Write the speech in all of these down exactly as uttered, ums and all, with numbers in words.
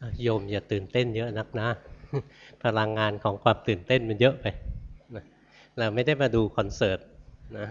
โยมอย่าตื่นเต้นเยอะนักนะพลังงานของความตื่นเต้นมันเยอะไปนะเราไม่ได้มาดูคอนเสิร์ตนะ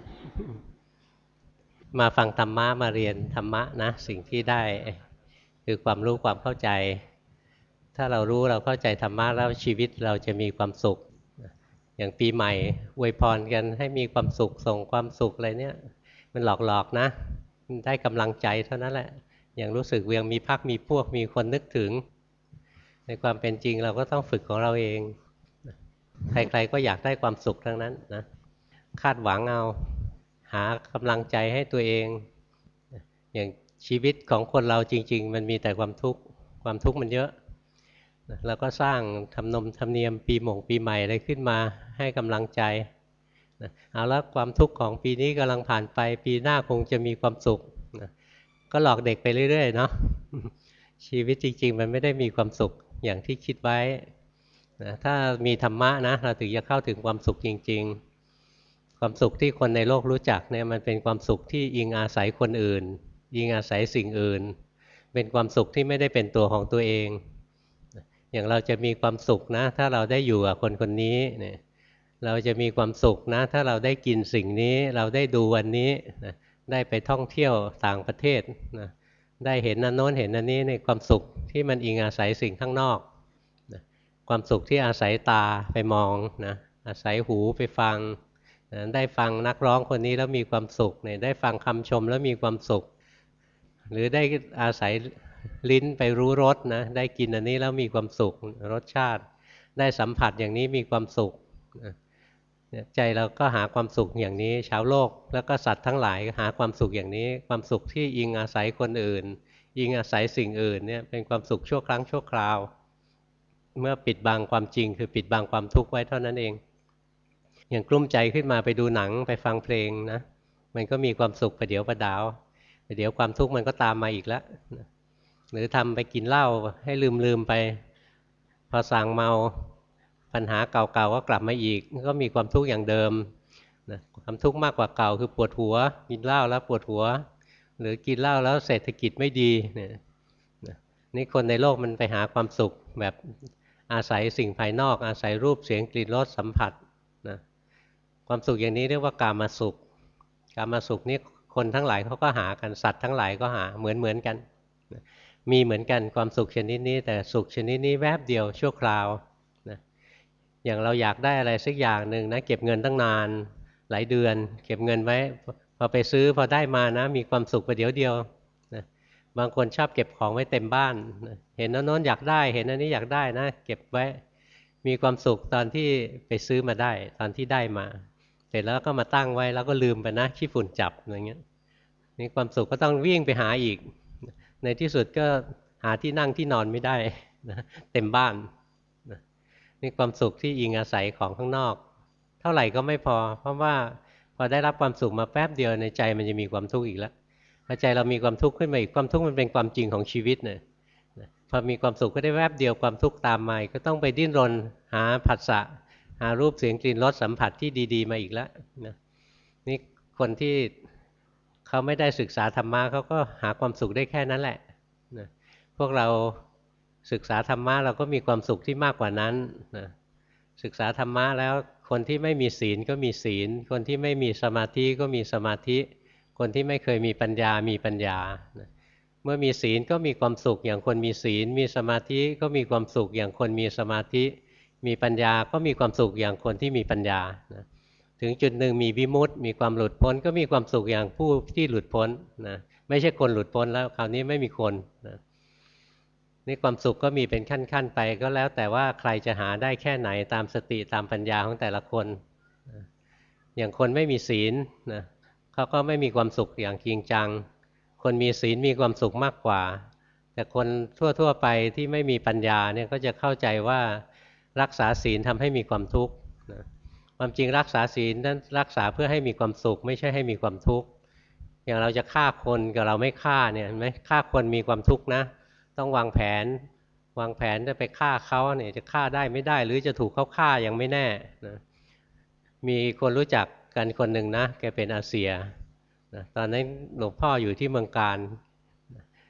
มาฟังธรรมะมาเรียนธรรมะนะสิ่งที่ได้คือความรู้ความเข้าใจถ้าเรารู้เราเข้าใจธรรมะแล้วชีวิตเราจะมีความสุขอย่างปีใหม่อวยพรกันให้มีความสุขส่งความสุขอะไรเนี่ยมันหลอกๆนะได้กำลังใจเท่านั้นแหละอย่างรู้สึกเวียงมีพักมีพวกมีคนนึกถึงในความเป็นจริงเราก็ต้องฝึกของเราเองใครๆก็อยากได้ความสุขทั้งนั้นนะคาดหวังเอาหากำลังใจให้ตัวเองอย่างชีวิตของคนเราจริงๆมันมีแต่ความทุกข์ความทุกข์มันเยอะเราก็สร้างทำนมธรรมเนียมปีหม่งปีใหม่อะไรขึ้นมาให้กำลังใจเอาละความทุกข์ของปีนี้กำลังผ่านไปปีหน้าคงจะมีความสุขก็หลอกเด็กไปเรื่อยๆเนาะชีวิตจริงๆมันไม่ได้มีความสุขอย่างที่คิดไว้นะถ้ามีธรรมะนะเราถึงจะเข้าถึงความสุขจริงๆความสุขที่คนในโลกรู้จักเนี่ยมันเป็นความสุขที่อิงอาศัยคนอื่นอิงอาศัยสิ่งอื่นเป็นความสุขที่ไม่ได้เป็นตัวของตัวเองอย่างเราจะมีความสุขนะถ้าเราได้อยู่กับคนคนนี้เนี่ยเราจะมีความสุขนะถ้าเราได้กินสิ่งนี้เราได้ดูวันนี้นะได้ไปท่องเที่ยวต่างประเทศนะได้เห็นอันโน้นเห็นอันนี้ในความสุขที่มันอิงอาศัยสิ่งข้างนอกนะความสุขที่อาศัยตาไปมองนะอาศัยหูไปฟังนะได้ฟังนักร้องคนนี้แล้วมีความสุขเนี่ยได้ฟังคำชมแล้วมีความสุขหรือได้อาศัยลิ้นไปรู้รสนะได้กินอันนี้แล้วมีความสุขรสชาติได้สัมผัสอย่างนี้มีความสุขนะใจเราก็หาความสุขอย่างนี้ชาวโลกแล้วก็สัตว์ทั้งหลายหาความสุขอย่างนี้ความสุขที่อิงอาศัยคนอื่นอิงอาศัยสิ่งอื่นเนี่ยเป็นความสุขชั่วครั้งชั่วคราวเมื่อปิดบังความจริงคือปิดบังความทุกข์ไว้เท่านั้นเองอย่างกลุ้มใจขึ้นมาไปดูหนังไปฟังเพลงนะมันก็มีความสุขประเดี๋ยวประดาวประเดี๋ยวความทุกข์มันก็ตามมาอีกแล้วหรือทำไปกินเหล้าให้ลืมๆไปพอสั่งเมาปัญหาเก่าๆก็กลับมาอีกก็มีความทุกข์อย่างเดิมนะความทุกข์มากกว่าเก่าคือปวดหัวกินเหล้าแล้วปวดหัวหรือกินเหล้าแล้วเศรษฐกิจไม่ดีเนี่ยนี่คนในโลกมันไปหาความสุขแบบอาศัยสิ่งภายนอกอาศัยรูปเสียงกลิ่นรสสัมผัสนะความสุขอย่างนี้เรียกว่ากามสุขกามสุขนี่คนทั้งหลายเขาก็หากันสัตว์ทั้งหลายก็หาเหมือนเหมือนกันมีเหมือนกันความสุขชนิดนี้แต่สุขชนิดนี้แวบเดียวชั่วคราวนะอย่างเราอยากได้อะไรสักอย่างหนึ่งนะเก็บเงินตั้งนานหลายเดือนเก็บเงินไว้พอไปซื้อพอได้มานะมีความสุขประเดี๋ยวเดียวนะบางคนชอบเก็บของไว้เต็มบ้านนะเห็นอันโน้นอยากได้เห็นอันนี้อยากได้นะเก็บไว้มีความสุขตอนที่ไปซื้อมาได้ตอนที่ได้มาเสร็จแล้วก็มาตั้งไว้แล้วก็ลืมไปนะขี้ฝุ่นจับอย่างเงี้ยนี่ความสุขก็ต้องวิ่งไปหาอีกในที่สุดก็หาที่นั่งที่นอนไม่ได้นะเต็มบ้านนะนี่ความสุขที่อิงอาศัยของข้างนอกเท่าไหร่ก็ไม่พอเพราะว่าพอได้รับความสุขมาแป๊บเดียวในใจมันจะมีความทุกข์อีกแล้วพอใจเรามีความทุกข์ขึ้นมาอีกความทุกข์มันเป็นความจริงของชีวิตเนี่ยพอมีความสุขก็ได้แวบเดียวความทุกข์ตามมาก็ต้องไปดิ้นรนหาผัสสะหารูปเสียงกลิ่นรสสัมผัสที่ดีๆมาอีกแล้วนะนี่คนที่เขาไม่ได้ศึกษาธรรมะเขาก็หาความสุขได้แค่นั้นแหละนะพวกเราศึกษาธรรมะเราก็มีความสุขที่มากกว่านั้นนะศึกษาธรรมะแล้วคนที่ไม่มีศีลก็มีศีลคนที่ไม่มีสมาธิก็มีสมาธิคนที่ไม่เคยมีปัญญามีปัญญานะเมื่อมีศีลก็มีความสุขอย่างคนมีศีลมีสมาธิก็มีความสุขอย่างคนมีสมาธิมีปัญญาก็มีความสุขอย่างคนที่มีปัญญานะถึงจุดหนึ่งมีวิมุตติมีความหลุดพ้นก็มีความสุขอย่างผู้ที่หลุดพ้นนะไม่ใช่คนหลุดพ้นแล้วคราวนี้ไม่มีคนนะนี่ความสุขก็มีเป็นขั้นๆไปก็แล้วแต่ว่าใครจะหาได้แค่ไหนตามสติตามปัญญาของแต่ละคนนะอย่างคนไม่มีศีลนะเขาก็ไม่มีความสุขอย่างจริงจังคนมีศีลมีความสุขมากกว่าแต่คนทั่วๆไปที่ไม่มีปัญญาเนี่ยก็จะเข้าใจว่ารักษาศีลทำให้มีความทุกข์นะความจริงรักษาศีลนั้นรักษาเพื่อให้มีความสุขไม่ใช่ให้มีความทุกข์อย่างเราจะฆ่าคนกับเราไม่ฆ่าเนี่ยเห็นไหมฆ่าคนมีความทุกข์นะต้องวางแผนวางแผนจะไปฆ่าเขาเนี่ยจะฆ่าได้ไม่ได้หรือจะถูกเขาฆ่ายังไม่แน่นะมีคนรู้จักกันคนหนึ่งนะแกเป็นอาเซียนะตอนนั้นหลวงพ่ออยู่ที่เมืองการ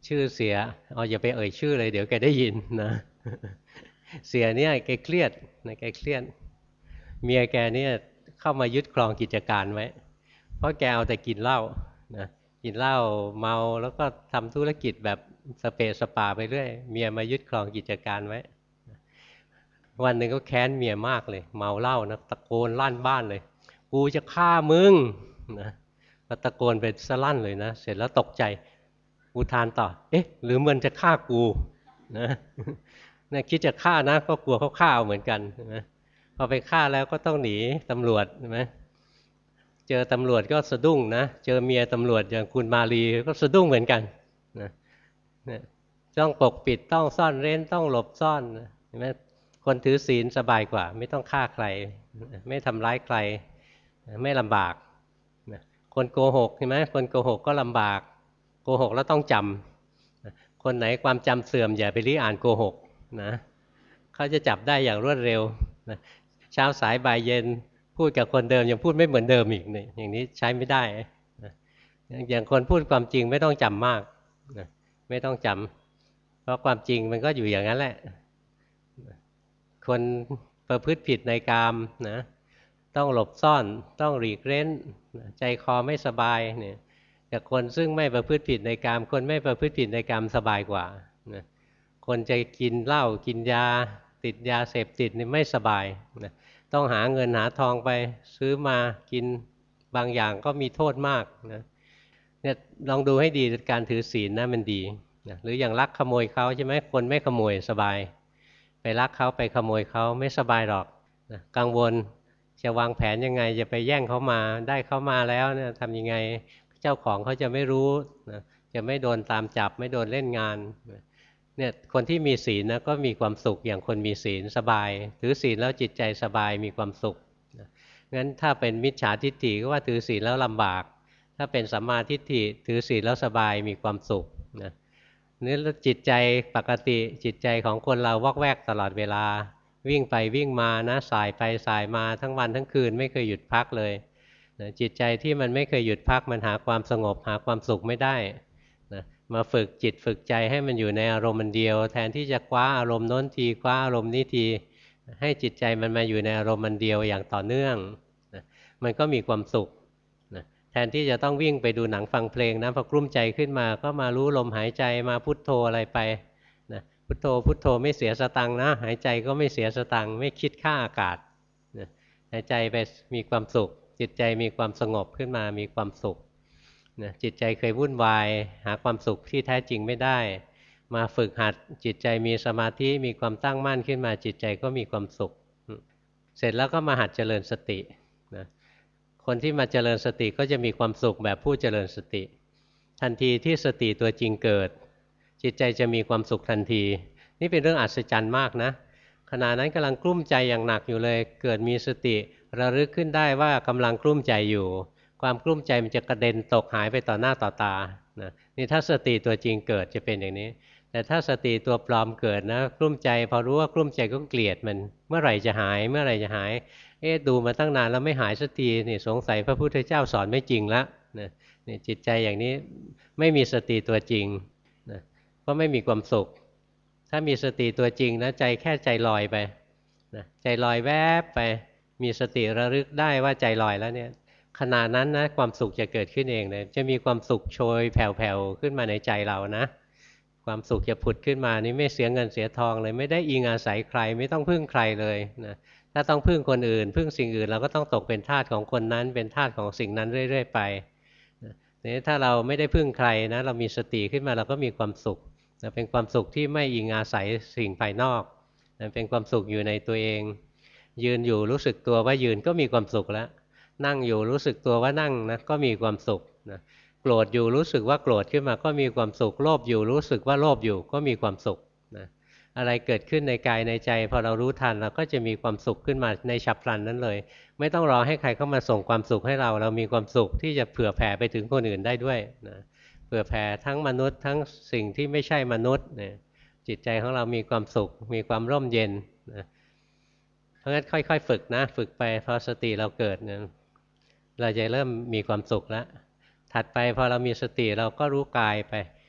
ชื่อเสียเอาอย่าไปเอ่ยชื่อเลยเดี๋ยวแกได้ยินนะเสียเนี่ยแกเครียดนะแกเครียดเมียแกเนี่ยเข้ามายึดครองกิจการไว้เพราะแกเอาแต่กินเหล้านะกินเหล้าเมาแล้วก็ทำธุรกิจแบบสเปะสปาไปเรื่อยเมียมายึดครองกิจการไว้วันหนึ่งก็แค้นเมียมากเลยเมาเหล้านะตะโกนลั่นบ้านเลยกูจะฆ่ามึงนะตะโกนไปสลั่นเลยนะเสร็จแล้วตกใจอุทานต่อเอ๊ะหรือมันจะฆ่ากูนะเนี่ยคิดจะฆ่านะก็กลัวเขาฆ่าเหมือนกันนะพอไปฆ่าแล้วก็ต้องหนีตำรวจใช่ไหมเจอตำรวจก็สะดุ้งนะเจอเมียตำรวจอย่างคุณมาลีก็สะดุ้งเหมือนกันนะเนี่ยต้องปกปิดต้องซ่อนเร้นต้องหลบซ่อนใช่ไหมคนถือศีลสบายกว่าไม่ต้องฆ่าใครไม่ทำร้ายใครไม่ลำบากคนโกหกใช่ไหมคนโกหกก็ลำบากโกหกแล้วต้องจำคนไหนความจำเสื่อมอย่าไปรีอ่านโกหกนะเขาจะจับได้อย่างรวดเร็วนะเช้าสายบ่ายเย็นพูดกับคนเดิมยังพูดไม่เหมือนเดิมอีกเนี่ยอย่างนี้ใช้ไม่ได้นะอย่างคนพูดความจริงไม่ต้องจำมากนะไม่ต้องจำเพราะความจริงมันก็อยู่อย่างนั้นแหละคนประพฤติผิดในกามนะต้องหลบซ่อนต้องหลีกเร้นใจคอไม่สบายเนี่ยแต่คนซึ่งไม่ประพฤติผิดในกามคนไม่ประพฤติผิดในกามสบายกว่านะคนจะกินเหล้ากินยาติดยาเสพติดนี่ไม่สบายนะต้องหาเงินหาทองไปซื้อมากินบางอย่างก็มีโทษมากนะเนี่ยลองดูให้ดีการถือศีลนะมันดีนะหรืออย่างลักขโมยเขาใช่ไหมคนไม่ขโมยสบายไปลักเขาไปขโมยเขาไม่สบายหรอกนะกังวลจะวางแผนยังไงจะไปแย่งเขามาได้เขามาแล้วเนี่ยทำยังไงเจ้าของเขาจะไม่รู้นะจะไม่โดนตามจับไม่โดนเล่นงานเนี่ยคนที่มีศีลนะก็มีความสุขอย่างคนมีศีลสบายถือศีลแล้วจิตใจสบายมีความสุขนะงั้นถ้าเป็นมิจฉาทิฏฐิก็ว่าถือศีลแล้วลำบากถ้าเป็นสัมมาทิฏฐิถือศีลแล้วสบายมีความสุขนะนี่จิตใจปกติจิตใจของคนเราวอกแวกตลอดเวลาวิ่งไปวิ่งมานะสายไปสายมาทั้งวันทั้งคืนไม่เคยหยุดพักเลยนะจิตใจที่มันไม่เคยหยุดพักมันหาความสงบหาความสุขไม่ได้นะมาฝึกจิตฝึกใจให้มันอยู่ในอารมณ์มันเดียวแทนที่จะคว้าอารมณ์โน้นทีคว้าอารมณ์นี้ทีให้จิตใจมันมาอยู่ในอารมณ์มันเดียวอย่างต่อเนื่องนะมันก็มีความสุขนะแทนที่จะต้องวิ่งไปดูหนังฟังเพลงนะพอกลุ้มใจขึ้นมาก็มารู้ลมหายใจมาพุทโธอะไรไปนะพุทโธพุทโธไม่เสียสตังค์นะหายใจก็ไม่เสียสตังค์ไม่คิดค่าอากาศนะหายใจไปมีความสุขจิตใจมีความสงบขึ้นมามีความสุขนะจิตใจเคยวุ่นวายหาความสุขที่แท้จริงไม่ได้มาฝึกหัดจิตใจมีสมาธิมีความตั้งมั่นขึ้นมาจิตใจก็มีความสุขเสร็จแล้วก็มาหัดเจริญสตินะคนที่มาเจริญสติก็จะมีความสุขแบบผู้เจริญสติทันทีที่สติตัวจริงเกิดจิตใจจะมีความสุขทันทีนี่เป็นเรื่องอัศจรรย์มากนะขณะนั้นกำลังกลุ้มใจอย่างหนักอยู่เลยเกิดมีสติระลึกขึ้นได้ว่ากำลังกลุ้มใจอยู่ความกลุ้มใจมันจะกระเด็นตกหายไปต่อหน้าต่อตานะนี่ถ้าสติตัวจริงเกิดจะเป็นอย่างนี้แต่ถ้าสติตัวปลอมเกิดนะกลุ้มใจพอรู้ว่ากลุ้มใจก็เกลียดมันเมื่อไหร่จะหายเมื่อไหร่จะหายเอ๊ะดูมาตั้งนานแล้วไม่หายสักทีนี่สงสัยพระพุทธเจ้าสอนไม่จริงละนะนี่จิตใจอย่างนี้ไม่มีสติตัวจริงนะก็ไม่มีความสุขถ้ามีสติตัวจริงนะใจแค่ใจลอยไปนะใจลอยแวบไปมีสติระลึกได้ว่าใจลอยแล้วเนี่ยขณะนั้นนะความสุขจะเกิดขึ้นเองเลยจะมีความสุขโชยแผ่วๆขึ้นมาในใจเรานะความสุขจะผุดขึ้นมานี่ไม่เสียเงินเสียทองเลยไม่ได้อิงอาศัยใครไม่ต้องพึ่งใครเลยนะถ้าต้องพึ่งคนอื่นพึ่งสิ่งอื่นเราก็ต้องตกเป็นทาสของคนนั้นเป็นทาสของสิ่งนั้นเรื่อยๆไปนี่ถ้าเราไม่ได้พึ่งใครนะเรามีสติขึ้นมาเราก็มีความสุขเป็นความสุขที่ไม่อิงอาศัยสิ่งภายนอกเป็นความสุขอยู่ในตัวเองยืนอยู่รู้สึกตัวว่ายืนก็มีความสุขแล้วนั่งอยู่รู้สึกตัวว่านั่งนะก็มีความสุขนะโกรธอยู่รู้สึกว่าโกรธขึ้นมาก็มีความสุขโลภอยู่รู้สึกว่าโลภอยู่ก็มีความสุขนะอะไรเกิดขึ้นในกายในใจพอเรารู้ทันเราก็จะมีความสุขขึ้นมาในฉับพลันนั้นเลยไม่ต้องรอให้ใครเข้ามาส่งความสุขให้เราเรามีความสุขที่จะเผื่อแผ่ไปถึงคนอื่นได้ด้วยนะเผื่อแผ่ทั้งมนุษย์ทั้งสิ่งที่ไม่ใช่มนุษย์เนี่ยจิตใจของเรามีความสุขมีความร่มเย็นนะเพราะงั้นค่อยๆฝึกนะฝึกไปพอสติเราเกิดเนี่ยเราจะเริ่มมีความสุขแล้วถัดไปพอเรามีสติเราก็รู้กายไป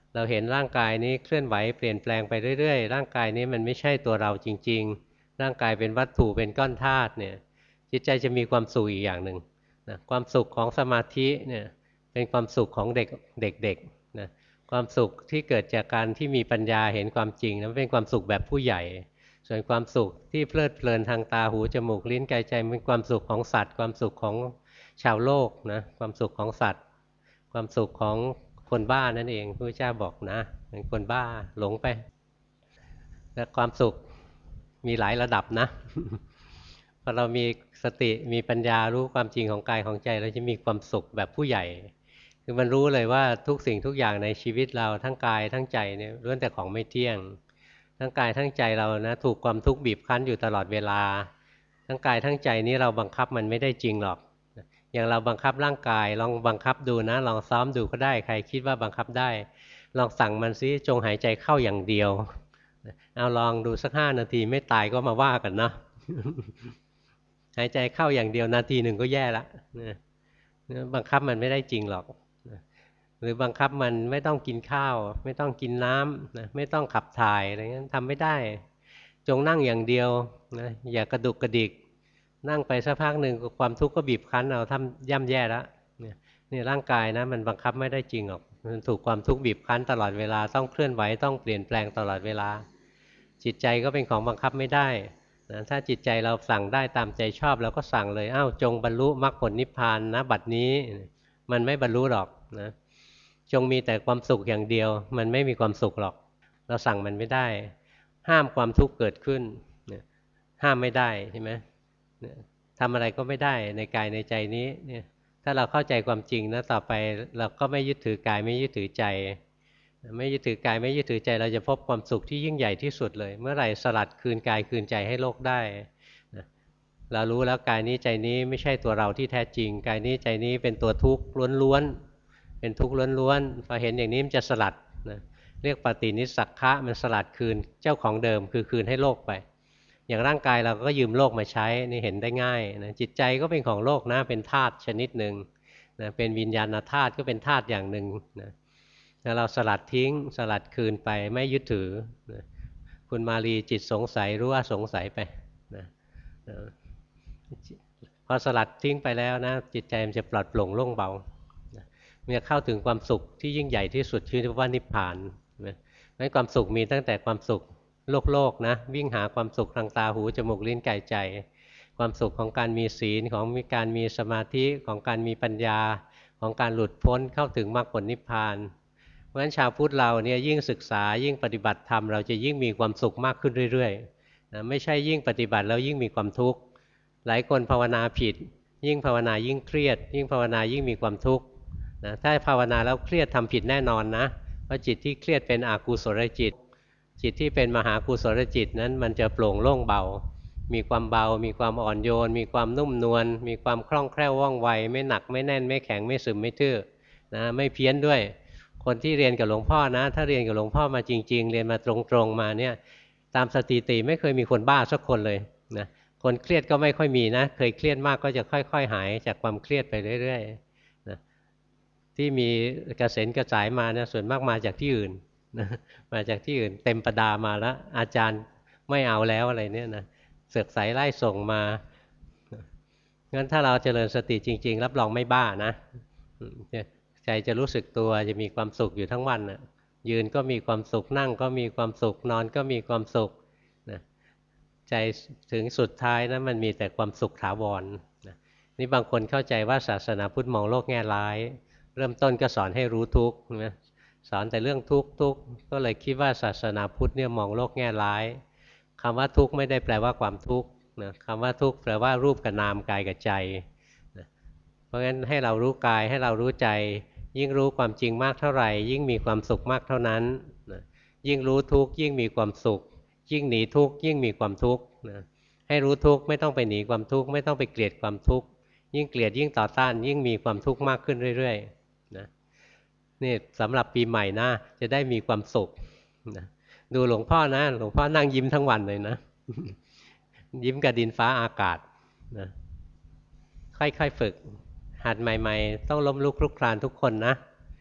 เราเห็นร่างกายนี้เคลื่อนไหวเปลี่ยนแปลงไปเรื่อยๆร่างกายนี้มันไม่ใช่ตัวเราจริงๆร่างกายเป็นวัตถุเป็นก้อนธาตุเนี่ยจิตใจจะมีความสุขอีกอย่างหนึ่งนะความสุขของสมาธิเนี่ยเป็นความสุขของเด็กเด็กๆนะความสุขที่เกิดจากการที่มีปัญญาเห็นความจริงนั้นเป็นความสุขแบบผู้ใหญ่ส่วนความสุขที่เพลิดเพลินทางตาหูจมูกลิ้นกายใจเป็นความสุขของสัตว์ความสุขของชาวโลกนะความสุขของสัตว์ความสุขของคนบ้านั่นเองพระพุทธเจ้าบอกนะเป็นคนบ้าหลงไปและความสุขมีหลายระดับนะ พอเรามีสติมีปัญญารู้ความจริงของกายของใจเราจะมีความสุขแบบผู้ใหญ่คือมันรู้เลยว่าทุกสิ่งทุกอย่างในชีวิตเราทั้งกายทั้งใจเนี่ยล้วนแต่ของไม่เที่ยงทั้งกายทั้งใจเรานะถูกความทุกข์บีบคั้นอยู่ตลอดเวลาทั้งกายทั้งใจนี้เราบังคับมันไม่ได้จริงหรอกอย่างเราบังคับร่างกายลองบังคับดูนะลองซ้อมดูก็ได้ใครคิดว่าบังคับได้ลองสั่งมันซิจงหายใจเข้าอย่างเดียวเอาลองดูสักห้านาทีไม่ตายก็มาว่ากันนะหายใจเข้าอย่างเดียวนาทีหนึ่งก็แย่ละบังคับมันไม่ได้จริงหรอกหรือบังคับมันไม่ต้องกินข้าวไม่ต้องกินน้ำไม่ต้องขับถ่ายอะไรเงี้ยทำไม่ได้จงนั่งอย่างเดียวนะอย่ากระดุกกระดิกนั่งไปสักพักหนึ่งความทุกข์ก็บีบคั้นเราทำย่ำแย่แล้วเนี่ยนี่ร่างกายนะมันบังคับไม่ได้จริงหรอกมันถูกความทุกข์บีบคั้นตลอดเวลาต้องเคลื่อนไหวต้องเปลี่ยนแปลงตลอดเวลาจิตใจก็เป็นของบังคับไม่ได้นะถ้าจิตใจเราสั่งได้ตามใจชอบเราก็สั่งเลยอ้าวจงบรรลุมรรคผลนิพพานนะบัดนี้มันไม่บรรลุหรอกนะจงมีแต่ความสุขอย่างเดียวมันไม่มีความสุขหรอกเราสั่งมันไม่ได้ห้ามความทุกข์เกิดขึ้นห้ามไม่ได้ใช่ไหมทำอะไรก็ไม่ได้ในกายในใจนี้เนี่ยถ้าเราเข้าใจความจริงนะต่อไปเราก็ไม่ยึดถือกายไม่ยึดถือใจไม่ยึดถือกายไม่ยึดถือใจเราจะพบความสุขที่ยิ่งใหญ่ที่สุดเลยเมื่อไหร่สลัดคืนกายคืนใจให้โลกได้เรารู้แล้วกายนี้ใจนี้ไม่ใช่ตัวเราที่แท้จริงกายนี้ใจนี้เป็นตัวทุกข์ล้วนๆเป็นทุกข์ล้วนๆพอเห็นอย่างนี้มันจะสลัดนะเรียกปฏินิสสักขะมันสลัดคืนเจ้าของเดิมคือคืนให้โลกไปอย่างร่างกายเราก็ยืมโลกมาใช้นี่เห็นได้ง่ายนะจิตใจก็เป็นของโลกนะเป็นธาตุชนิดหนึ่งนะเป็นวิญญาณธาตุก็เป็นธาตุอย่างหนึ่งนะแล้วเราสลัดทิ้งสลัดคืนไปไม่ยึดถือนะคุณมาลีจิตสงสัยรู้ว่าสงสัยไปนะนะพอสลัดทิ้งไปแล้วนะจิตใจมันจะปลอดโปร่งโล่งเบานะมันจะเข้าถึงความสุขที่ยิ่งใหญ่ที่สุดชื่อว่านิพพานนะงั้นความสุขมีตั้งแต่ความสุขโลกโลกนะวิ่งหาความสุขทางตาหูจมูกลิ้นกายใจความสุขของการมีศีลของมีการมีสมาธิของการมีปัญญาของการหลุดพ้นเข้าถึงมรรคผลนิพพานเพราะฉะนั้นชาวพุทธเราเนี่ยยิ่งศึกษายิ่งปฏิบัติธรรมเราจะยิ่งมีความสุขมากขึ้นเรื่อยๆนะไม่ใช่ยิ่งปฏิบัติแล้วยิ่งมีความทุกข์หลายคนภาวนาผิดยิ่งภาวนายิ่งเครียดยิ่งภาวนายิ่งมีความทุกข์นะถ้าภาวนาแล้วเครียดทำผิดแน่นอนนะเพราะจิตที่เครียดเป็นอกุศลจิตจิตที่เป็นมหากุศลจิตนั้นมันจะโปร่งโล่งเบามีความเบามีความอ่อนโยนมีความนุ่มนวลมีความคล่องแคล่วว่องไวไม่หนักไม่แน่นไม่แข็งไม่ซึมไม่ทื่อนะไม่เพี้ยนด้วยคนที่เรียนกับหลวงพ่อนะถ้าเรียนกับหลวงพ่อมาจริงๆเรียนมาตรงๆมาเนี่ยตามสถิติไม่เคยมีคนบ้าสักคนเลยนะคนเครียดก็ไม่ค่อยมีนะเคยเครียดมากก็จะค่อยๆหายจากความเครียดไปเรื่อยๆนะที่มีกระเซ็นกระสายมาเนี่ยส่วนมากมาจากที่อื่นนะมาจากที่อื่นเต็มประดามาแล้วอาจารย์ไม่เอาแล้วอะไรเนี่ยนะเสือกสายไล่ส่งมางั้นถ้าเราเจริญสติจริงๆรับรองไม่บ้านะใจจะรู้สึกตัวจะมีความสุขอยู่ทั้งวันนะยืนก็มีความสุขนั่งก็มีความสุขนอนก็มีความสุขนะใจถึงสุดท้ายนะมันมีแต่ความสุขถาวรนะนี่บางคนเข้าใจว่าศาสนาพุทธมองโลกแง่ร้ายเริ่มต้นก็สอนให้รู้ทุกข์นะสอนแต่เรื่องทุกข์ทุกข์ก็เลยคิดว่าศาสนาพุทธเนี่ยมองโลกแง่ร้ายคำว่าทุกข์ไม่ได้แปลว่าความทุกข์นะคำว่าทุกข์แปลว่ารูปกับนามกายกับใจนะเพราะงั้นให้เรารู้กายให้เรารู้ใจยิ่งรู้ความจริงมากเท่าไหร่ยิ่งมีความสุขมากเท่านั้นนะยิ่งรู้ทุกข์ยิ่งมีความสุขยิ่งหนีทุกข์ยิ่งมีความทุกข์นะให้รู้ทุกข์ไม่ต้องไปหนีความทุกข์ไม่ต้องไปเกลียดความทุกข์ยิ่งเกลียดยิ่งต่อต้านยิ่งมีความทุกข์มากขึ้นเรื่อยๆนะนี่สำหรับปีใหม่นะจะได้มีความสุขนะดูหลวงพ่อนะหลวงพ่อนั่งยิ้มทั้งวันเลยนะ ยิ้มกับดินฟ้าอากาศนะค่อยๆฝึกหัดใหม่ๆต้องล้มลุกคลุกคลานทุกคนนะ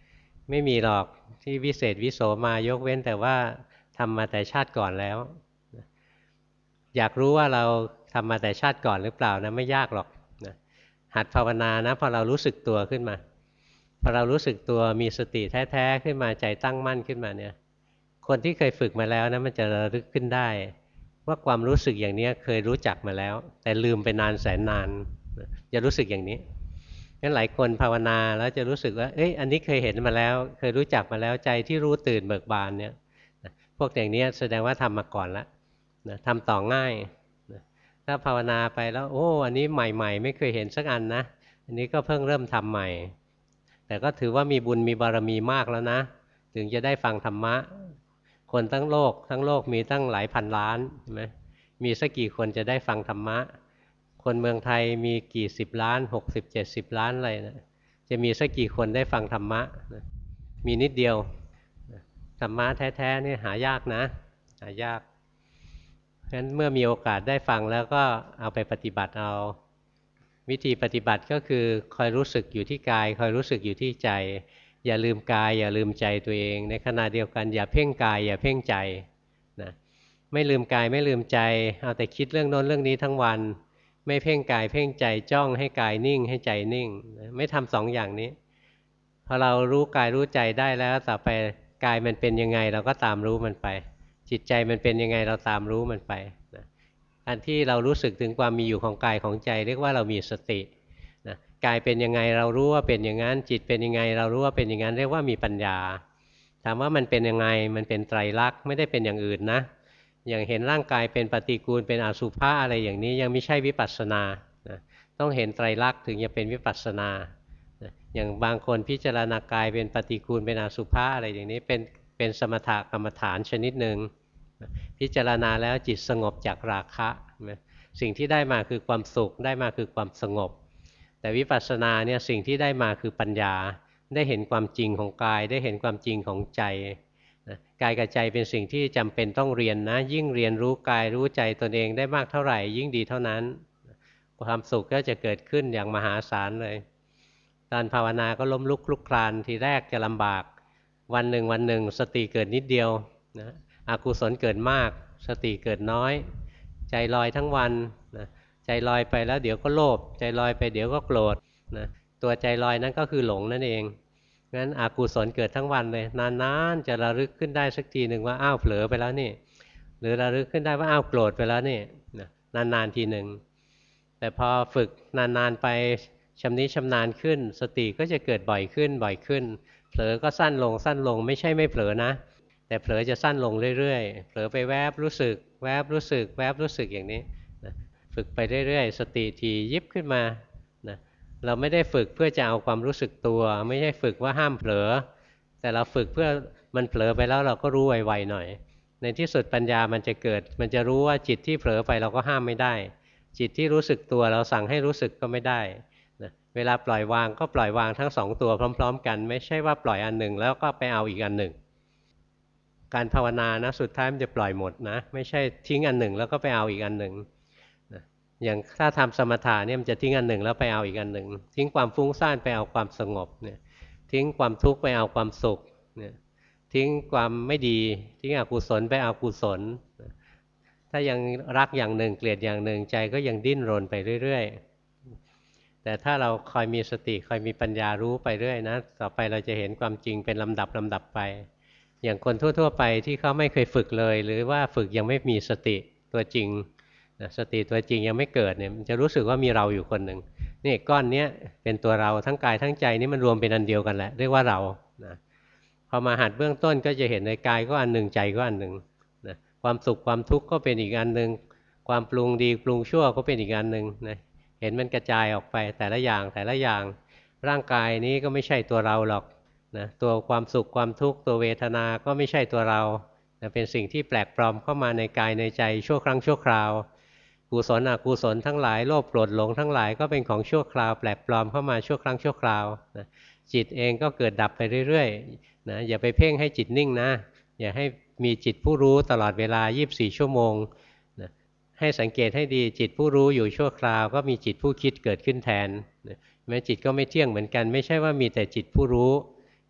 ไม่มีหรอกที่วิเศษวิโสมายกเว้นแต่ว่าทำมาแต่ชาติก่อนแล้วอยากรู้ว่าเราทำมาแต่ชาติก่อนหรือเปล่านะไม่ยากหรอกนะหัดภาวนานะพอเรารู้สึกตัวขึ้นมาพอเรารู้สึกตัวมีสติแท้ๆขึ้นมาใจตั้งมั่นขึ้นมาเนี่ยคนที่เคยฝึกมาแล้วนะมันจะระลึกขึ้นได้ว่าความรู้สึกอย่างนี้เคยรู้จักมาแล้วแต่ลืมไปนานแสนนานจะรู้สึกอย่างนี้งั้นหลายคนภาวนาแล้วจะรู้สึกว่าเอ้ยอันนี้เคยเห็นมาแล้วเคยรู้จักมาแล้วใจที่รู้ตื่นเบิกบานเนี่ยพวกอย่างนี้แสดงว่าทำมาก่อนแล้วนะทำต่อง่ายนะถ้าภาวนาไปแล้วโอ้อันนี้ใหม่ๆไม่เคยเห็นสักอันนะอันนี้ก็เพิ่งเริ่มทำใหม่แต่ก็ถือว่ามีบุญมีบารมีมากแล้วนะถึงจะได้ฟังธรรมะคนทั้งโลกทั้งโลกมีตั้งหลายพันล้านใช่ไหมมีสักกี่คนจะได้ฟังธรรมะคนเมืองไทยมีกี่สิบล้านหกสิบเจ็ดสิบล้านอะไรนะจะมีสักกี่คนได้ฟังธรรมะนะมีนิดเดียวธรรมะแท้ๆนี่หายากนะหายากฉะนั้นเมื่อมีโอกาสได้ฟังแล้วก็เอาไปปฏิบัติเอาวิธีปฏิบัติก็คือคอยรู้สึกอยู่ที่กายคอยรู้สึกอยู่ที่ใจอย่าลืมกายอย่าลืมใจตัวเองในขณะเดียวกันอย่าเพ่งกายอย่าเพ่งใจนะไม่ลืมกายไม่ลืมใจเอาแต่คิดเรื่องโน้นเรื่องนี้ทั้งวันไม่เพ่งกายเพ่งใจจ้องให้กายนิ่งให้ใจนิ่งไม่ทำสองอย่างนี้พอเรารู้กายรู้ใจได้แล้วต่อไปกายมันเป็นยังไงเราก็ตามรู้มันไปจิตใจมันเป็นยังไงเราตามรู้มันไปนะการที่เรารู้สึกถึงความมีอยู่ของกายของใจเรียกว่าเรามีสตินะกายเป็นยังไงเรารู้ว่าเป็นอย่างนั้นจิตเป็นยังไงเรารู้ว่าเป็นอย่างนั้นเรียกว่ามีปัญญาถามว่ามันเป็นยังไงมันเป็นไตรลักษณ์ไม่ได้เป็นอย่างอื่นนะอย่างเห็นร่างกายเป็นปฏิกูลเป็นอสุภะอะไรอย่างนี้ยังไม่ใช่วิปัสสนานะต้องเห็นไตรลักษณ์ถึงจะเป็นวิปัสสนานะอย่างบางคนพิจารณากายเป็นปฏิกูลเป็นอสุภะอะไรอย่างนี้เป็นเป็นสมถกรรมฐานชนิดหนึ่งพิจารณาแล้วจิตสงบจากราคะสิ่งที่ได้มาคือความสุขได้มาคือความสงบแต่วิปัสสนาเนี่ยสิ่งที่ได้มาคือปัญญาได้เห็นความจริงของกายได้เห็นความจริงของใจกายกับใจเป็นสิ่งที่จำเป็นต้องเรียนนะยิ่งเรียนรู้กายรู้ใจตนเองได้มากเท่าไหร่ยิ่งดีเท่านั้นความสุขก็จะเกิดขึ้นอย่างมหาศาลเลยการภาวนาก็ล้มลุกคลุกคลานทีแรกจะลำบากวันหนึ่งวันหนึ่งสติเกิดนิดเดียวนะอกุศลเกิดมากสติเกิดน้อยใจลอยทั้งวันนะใจลอยไปแล้วเดี๋ยวก็โลภใจลอยไปเดี๋ยวก็โกรธนะตัวใจลอยนั้นก็คือหลงนั่นเองงั้นอกุศลเกิดทั้งวันเลยนานๆจะระลึกขึ้นได้สักทีหนึ่งว่าอ้าวเผลอไปแล้วนี่หรือระลึกขึ้นได้ว่าอ้าวโกรธไปแล้วนี่นานๆทีหนึ่งแต่พอฝึกนานๆไปชำนิชำนาญขึ้นสติก็จะเกิดบ่อยขึ้นบ่อยขึ้นเผลอก็สั้นลงสั้นลงไม่ใช่ไม่เผลอนะแต่เผลอจะสั้นลงเรื่อยๆเผลอไปแวบรู้สึกแวบรู้สึกแวบรู้สึกอย่างนี้นะฝึกไปเรื่อยๆสติทียิบขึ้นมานะเราไม่ได้ฝึกเพื่อจะเอาความรู้สึกตัวไม่ใช่ฝึกว่าห้ามเผลอแต่เราฝึกเพื่อมันเผลอไปแล้วเราก็รู้ไวๆหน่อยในที่สุดปัญญามันจะเกิดมันจะรู้ว่าจิตที่เผลอไปเราก็ห้ามไม่ได้จิตที่รู้สึกตัวเราสั่งให้รู้สึกก็ไม่ได้นะเวลาปล่อยวางก็ปล่อยวางทั้งสองตัวพร้อมๆกันไม่ใช่ว่าปล่อยอันหนึ่งแล้วก็ไปเอาอีกอันหนึ่งการภาวนานะสุดท้ายมันจะปล่อยหมดนะไม่ใช่ทิ้งอันหนึ่งแล้วก็ไปเอาอีกอันหนึ่งนะอย่างถ้าทำสมถะเนี่ยมันจะทิ้งอันหนึ่งแล้วไปเอาอีกอันหนึ่งทิ้งความฟุ้งซ่านไปเอาความสงบเนี่ยทิ้งความทุกข์ไปเอาความสุขเนี่ยทิ้งความไม่ดีทิ้งอกุศลไปเอากุศลถ้ายังรักอย่างหนึ่งเกลียดอย่างหนึ่งใจก็ยังดิ้นรนไปเรื่อยๆแต่ถ้าเราคอยมีสติคอยมีปัญญารู้ไปเรื่อยนะต่อไปเราจะเห็นความจริงเป็นลำดับลำดับไปอย่างคนทั่วๆไปที่เขาไม่เคยฝึกเลยหรือว่าฝึกยังไม่มีสติตัวจริงสติตัวจริงยังไม่เกิดเนี่ยมันจะรู้สึกว่ามีเราอยู่คนหนึ่งนี่ก้อนนี้เป็นตัวเราทั้งกายทั้งใจนี่มันรวมเป็นอันเดียวกันแหละเรียกว่าเรานะพอมาหัดเบื้องต้นก็จะเห็นในกายก็อันหนึ่งใจก็อันหนึ่งนะความสุขความทุกข์ก็เป็นอีกอันหนึ่งความปรุงดีปรุงชั่วก็เป็นอีกอันหนึ่งนะเห็นมันกระจายออกไปแต่ละอย่างแต่ละอย่างร่างกายนี้ก็ไม่ใช่ตัวเราหรอกนะตัวความสุขความทุกข์ตัวเวทนาก็ไม่ใช่ตัวเรานะเป็นสิ่งที่แปลกปลอมเข้ามาในกายในใจชั่วครั้งชั่วคราวกุศลอกุศลทั้งหลายโลภโกรธหลงทั้งหลายก็เป็นของชั่วคราวแปลกปลอมเข้ามาชั่วครั้งชั่วคราวนะจิตเองก็เกิดดับไปเรื่อยๆนะอย่าไปเพ่งให้จิตนิ่งนะอย่าให้มีจิตผู้รู้ตลอดเวลายี่สิบสี่ชั่วโมงนะให้สังเกตให้ดีจิตผู้รู้อยู่ชั่วคราวก็มีจิตผู้คิดเกิดขึ้นแทนนะแม้จิตก็ไม่เที่ยงเหมือนกันไม่ใช่ว่ามีแต่จิตผู้รู้จิ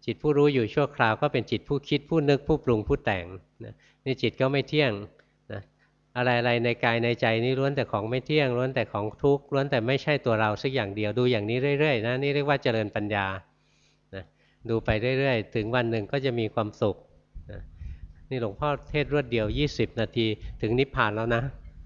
จิตผู้รู้อยู่ชั่วคราวก็เป็นจิตผู้คิดผู้นึกผู้ปรุงผู้แต่งนะนี่จิตก็ไม่เที่ยงนะอะไรๆในกายในใจนี่ล้วนแต่ของไม่เที่ยงล้วนแต่ของทุกข์ล้วนแต่ไม่ใช่ตัวเราสักอย่างเดียวดูอย่างนี้เรื่อยๆนะนี่เรียกว่าเจริญปัญญานะดูไปเรื่อยๆถึงวันหนึ่งก็จะมีความสุขนะนี่หลวงพ่อเทศรวดเดียวยี่สิบนาทีถึงนิพพานแล้วนะ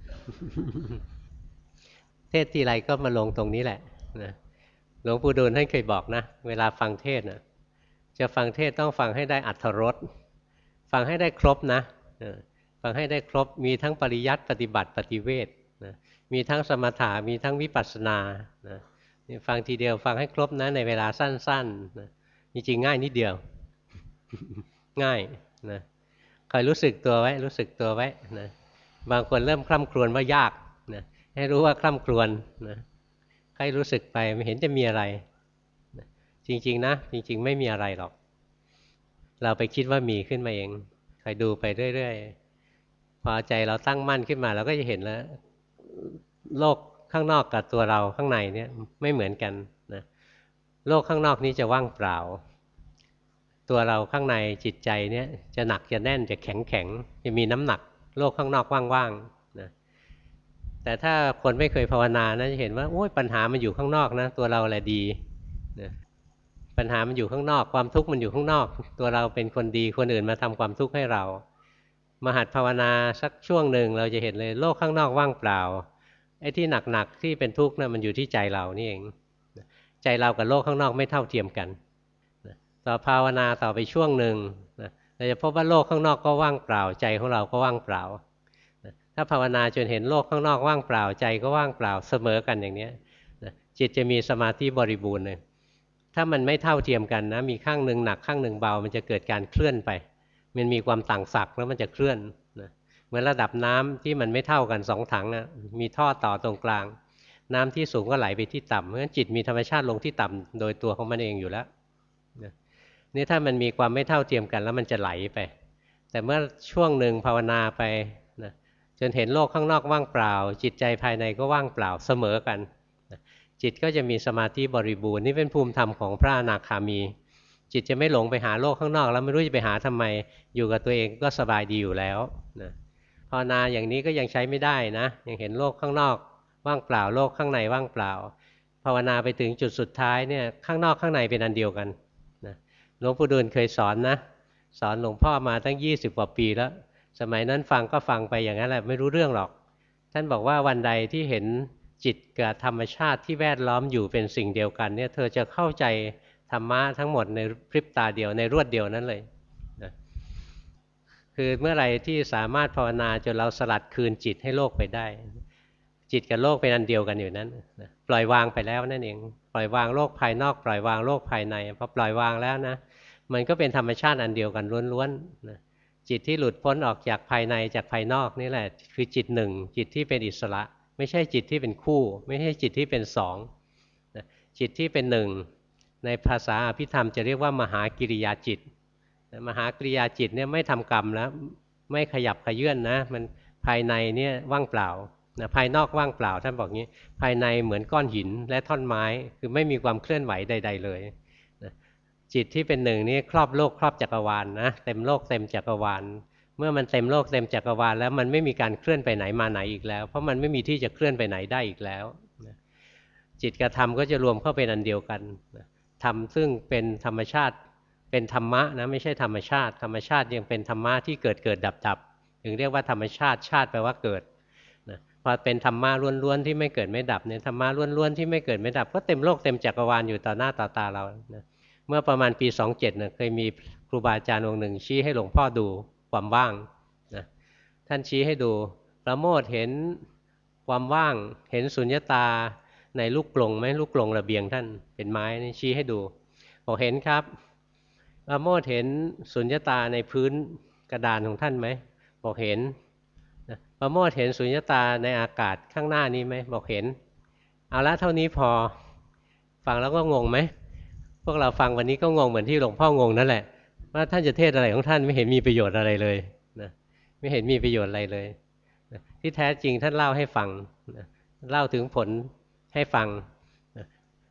เทศทีไรก็มาลงตรงนี้แหละนะหลวงปู่ดูลท่านเคยบอกนะเวลาฟังเทศนะจะฟังเทศต้องฟังให้ได้อรรถรสฟังให้ได้ครบนะฟังให้ได้ครบมีทั้งปริยัติปฏิบัติปฏิเวทนะมีทั้งสมถะมีทั้งวิปัสสนานะฟังทีเดียวฟังให้ครบนะในเวลาสั้นๆนะจริงๆง่ายนิดเดียว ง่ายนะคอยรู้สึกตัวไว้รู้สึกตัวไว้นะบางคนเริ่มคร่ำครวญว่ายากนะให้รู้ว่าคร่ำครวญนะให้รู้สึกไปไม่เห็นจะมีอะไรนะจริงๆนะจริงๆไม่มีอะไรหรอกเราไปคิดว่ามีขึ้นมาเองคอยดูไปเรื่อยๆพอใจเราตั้งมั่นขึ้นมาเราก็จะเห็นแล้วโลกข้างนอกกับตัวเราข้างในเนี่ยไม่เหมือนกันนะโลกข้างนอกนี้จะว่างเปล่าตัวเราข้างในจิตใจเนี่ยจะหนักจะแน่นจะแข็งแข็งจะมีน้ำหนักโลกข้างนอกว่างๆนะแต่ถ้าคนไม่เคยภาวนานะจะเห็นว่าโอ้ยปัญหามันอยู่ข้างนอกนะตัวเราแหละดีนะปัญหามันอยู่ข้างนอกความทุกข์มันอยู่ข้างนอกตัวเราเป็นคนดีคนอื่นมาทำความทุกข์ให้เรามาหัดภาวนาสักช่วงหนึ่งเราจะเห็นเลยโลกข้างนอกว่างเปล่าไอ้ที่หนักๆที่เป็นทุกข์นะมันอยู่ที่ใจเรานี่เองใจเรากับโลกข้างนอกไม่เท่าเทียมกันต่อภาวนาต่อไปช่วงหนึ่งเราจะพบว่าโลกข้างนอกก็ว่างเปล่าใจของเราก็ว่างเปล่าถ้าภาวนาจนเห็นโลกข้างนอกว่างเปล่าใจก็ว่างเปล่าเสมอกันอย่างนี้จิตจะมีสมาธิบริบูรณ์เลยถ้ามันไม่เท่าเทียมกันนะมีข้างหนึ่งหนักข้างหนึ่งเบามันจะเกิดการเคลื่อนไปมันมีความต่างศักย์แล้วมันจะเคลื่อนนะเหมือนระดับน้ำที่มันไม่เท่ากันสองถังนะมีท่อต่อตรงกลางน้ำที่สูงก็ไหลไปที่ต่ำเพราะฉะนั้นจิตมีธรรมชาติลงที่ต่ำโดยตัวของมันเองอยู่แล้วนี่ถ้ามันมีความไม่เท่าเทียมกันแล้วมันจะไหลไปแต่เมื่อช่วงหนึ่งภาวนาไปนะจนเห็นโลกข้างนอกว่างเปล่าจิตใจภายในก็ว่างเปล่าเสมอกันนะจิตก็จะมีสมาธิบริบูรณ์นี่เป็นภูมิธรรมของพระอนาคามีจิตจะไม่หลงไปหาโลกข้างนอกแล้วไม่รู้จะไปหาทำไมอยู่กับตัวเองก็สบายดีอยู่แล้วนะภาวนาอย่างนี้ก็ยังใช้ไม่ได้นะยังเห็นโลกข้างนอกว่างเปล่าโลกข้างในว่างเปล่าภาวนาไปถึงจุดสุดท้ายเนี่ยข้างนอกข้างในเป็นอันเดียวกันนะหลวงปู่ดูลเคยสอนนะสอนหลวงพ่อมาตั้งยี่สิบกว่าปีแล้วสมัยนั้นฟังก็ฟังไปอย่างนั้นแหละไม่รู้เรื่องหรอกท่านบอกว่าวันใดที่เห็นจิตกับธรรมชาติที่แวดล้อมอยู่เป็นสิ่งเดียวกันเนี่ยเธอจะเข้าใจธรรมะทั้งหมดในพริบตาเดียวในรวดเดียวนั้นเลยนะคือเมื่อไหร่ที่สามารถภาวนาจนเราสลัดคืนจิตให้โลกไปได้จิตกับโลกเป็นอันเดียวกันอยู่นั้นนะปล่อยวางไปแล้วนั่นเองปล่อยวางโลกภายนอกปล่อยวางโลกภายในพอปล่อยวางแล้วนะมันก็เป็นธรรมชาติอันเดียวกันล้วนๆนะจิตที่หลุดพ้นออกจากภายในจากภายนอกนี่แหละคือจิตหนึ่งจิตที่เป็นอิสระไม่ใช่จิตที่เป็นคู่ไม่ใช่จิตที่เป็นสองนะจิตที่เป็นหนึ่งในภาษาอภิธรรมจะเรียกว่ามหากิริยาจิตมหากิริยาจิตเนี่ยไม่ทำกรรมแล้วไม่ขยับขยื่นนะมันภายในเนี่ยว่างเปล่านะภายนอกว่างเปล่าท่านบอกงี้ภายในเหมือนก้อนหินและท่อนไม้คือไม่มีความเคลื่อนไหวใดๆเลยนะจิตที่เป็นหนึ่งนี่ครอบโลกครอบจักรวาล นะเต็มโลกเต็มจักรวาลเมื่อมันเต็มโลกเต็มจักรวาลแล้วมันไม่มีการเคลื่อนไปไหนมาไหนอีกแล้วเพราะมันไม่มีที่จะเคลื่อนไปไหนได้อีกแล้วนะจิตกับธรรมก็จะรวมเข้าเป็นอันเดียวกันนะธรรมซึ่งเป็นธรรมชาติเป็นธรรมะนะไม่ใช่ธรรมชาติธรรมชาติยังเป็นธรรมะที่เกิดเกิดดับดับถึงเรียกว่าธรรมชาติชาติแปลว่าเกิดนะพอเป็นธรรมะล้วนๆที่ไม่เกิดไม่ดับเนี่ยธรรมะล้วนๆที่ไม่เกิดไม่ดับก็เต็มโลกเต็มจักรวาลอยู่ต่อหน้าต่อตาเรานะเมื่อประมาณปีสองเจ็ดเนี่ยเคยมีครูบาอาจารย์องค์หนึ่งชี้ให้หลวงพ่อดูความว่างนะท่านชี้ให้ดูประโมทเห็นความว่างเห็นสุญญตาในลูกกลงไหมลูกกลงระเบียงท่านเป็นไม้นี่ชี้ให้ดูบอกเห็นครับประโมทเห็นสุญญตาในพื้นกระดานของท่านไหมบอกเห็นประโมทเห็นสุญญตาในอากาศข้างหน้านี้ไหมบอกเห็นเอาละเท่านี้พอฟังแล้วก็งงไหมพวกเราฟังวันนี้ก็งงเหมือนที่หลวงพ่องงนั่นแหละว่าท่านจะเทศอะไรของท่านไม่เห็นมีประโยชน์อะไรเลยนะไม่เห็นมีประโยชน์อะไรเลยนะที่แท้จริงท่านเล่าให้ฟังนะเล่าถึงผลให้ฟังนะ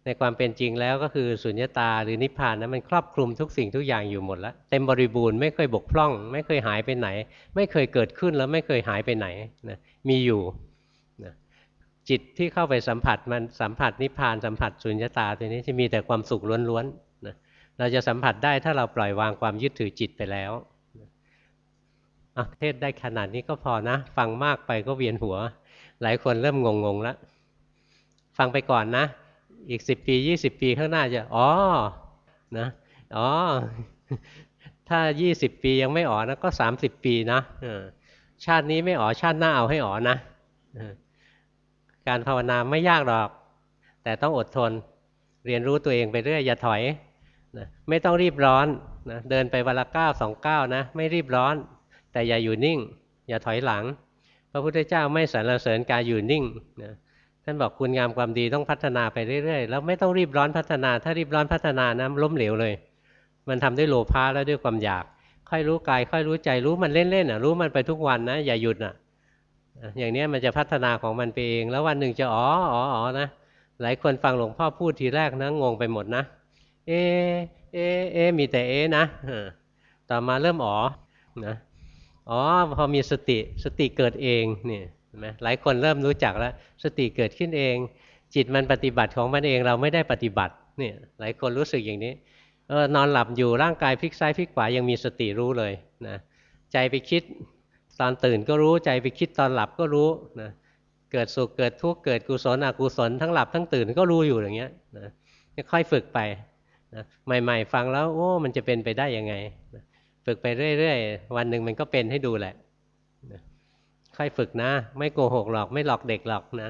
ในความเป็นจริงแล้วก็คือสุญญตาหรือนิพพานนั้นมันครอบคลุมทุกสิ่งทุกอย่างอยู่หมดแล้วเต็มบริบูรณ์ไม่เคยบกพร่องไม่เคยหายไปไหนไม่เคยเกิดขึ้นแล้วไม่เคยหายไปไหนนะมีอยู่นะจิตที่เข้าไปสัมผัสมันสัมผัสนิพพานสัมผัสสุญญตาตัวนี้จะมีแต่ความสุขล้วนๆนะเราจะสัมผัสได้ถ้าเราปล่อยวางความยึดถือจิตไปแล้วอ่ะเทศได้ขนาดนี้ก็พอนะฟังมากไปก็เวียนหัวหลายคนเริ่มงงๆแล้วฟังไปก่อนนะอีกสิบปียี่สิบปีข้างหน้าจะอ๋อนะอ๋อถ้ายี่สิบปียังไม่อ๋อนะก็สามสิบปีนะชาตินี้ไม่อ๋อชาติหน้าเอาให้อ๋อนะการภาวนาไม่ยากหรอกแต่ต้องอดทนเรียนรู้ตัวเองไปเรื่อยอย่าถอยนะไม่ต้องรีบร้อนนะเดินไปวันละก้าวสองก้าวนะไม่รีบร้อนแต่อย่าอยู่นิ่งอย่าถอยหลังพระพุทธเจ้าไม่สรรเสริญการอยู่นิ่งนะท่านบอกคุณงามความดีต้องพัฒนาไปเรื่อยๆแล้วไม่ต้องรีบร้อนพัฒนาถ้ารีบร้อนพัฒนานะล้มเหลวเลยมันทำด้วยโลภะแล้วด้วยความอยากค่อยรู้กายค่อยรู้ใจรู้มันเล่นๆอ่ะรู้มันไปทุกวันนะอย่าหยุดอ่ะอย่างนี้มันจะพัฒนาของมันไปเองแล้ววันหนึ่งจะอ๋ออ๋ออ๋อนะหลายคนฟังหลวงพ่อพูดทีแรกนะงงไปหมดนะเอเอเอมีแต่เอนะต่อมาเริ่มอ๋อนะอ๋อพอมีสติสติเกิดเองเนี่ยเห็นไหมหลายคนเริ่มรู้จักแล้วสติเกิดขึ้นเองจิตมันปฏิบัติของมันเองเราไม่ได้ปฏิบัติเนี่ยหลายคนรู้สึกอย่างนี้เออนอนหลับอยู่ร่างกายพลิกซ้ายพลิกขวายังมีสติรู้เลยนะใจไปคิดตอนตื่นก็รู้ใจไปคิดตอนหลับก็รู้นะเกิดสุขเกิดทุกข์เกิดกุศลอกุศลทั้งหลับทั้งตื่นก็รู้อยู่อย่างเงี้ยนะค่อยฝึกไปนะใหม่ๆฟังแล้วโอ้มันจะเป็นไปได้ยังไงนะฝึกไปเรื่อยๆวันหนึ่งมันก็เป็นให้ดูแหละนะค่อยฝึกนะไม่โกหกหรอกไม่หลอกเด็กหรอกนะ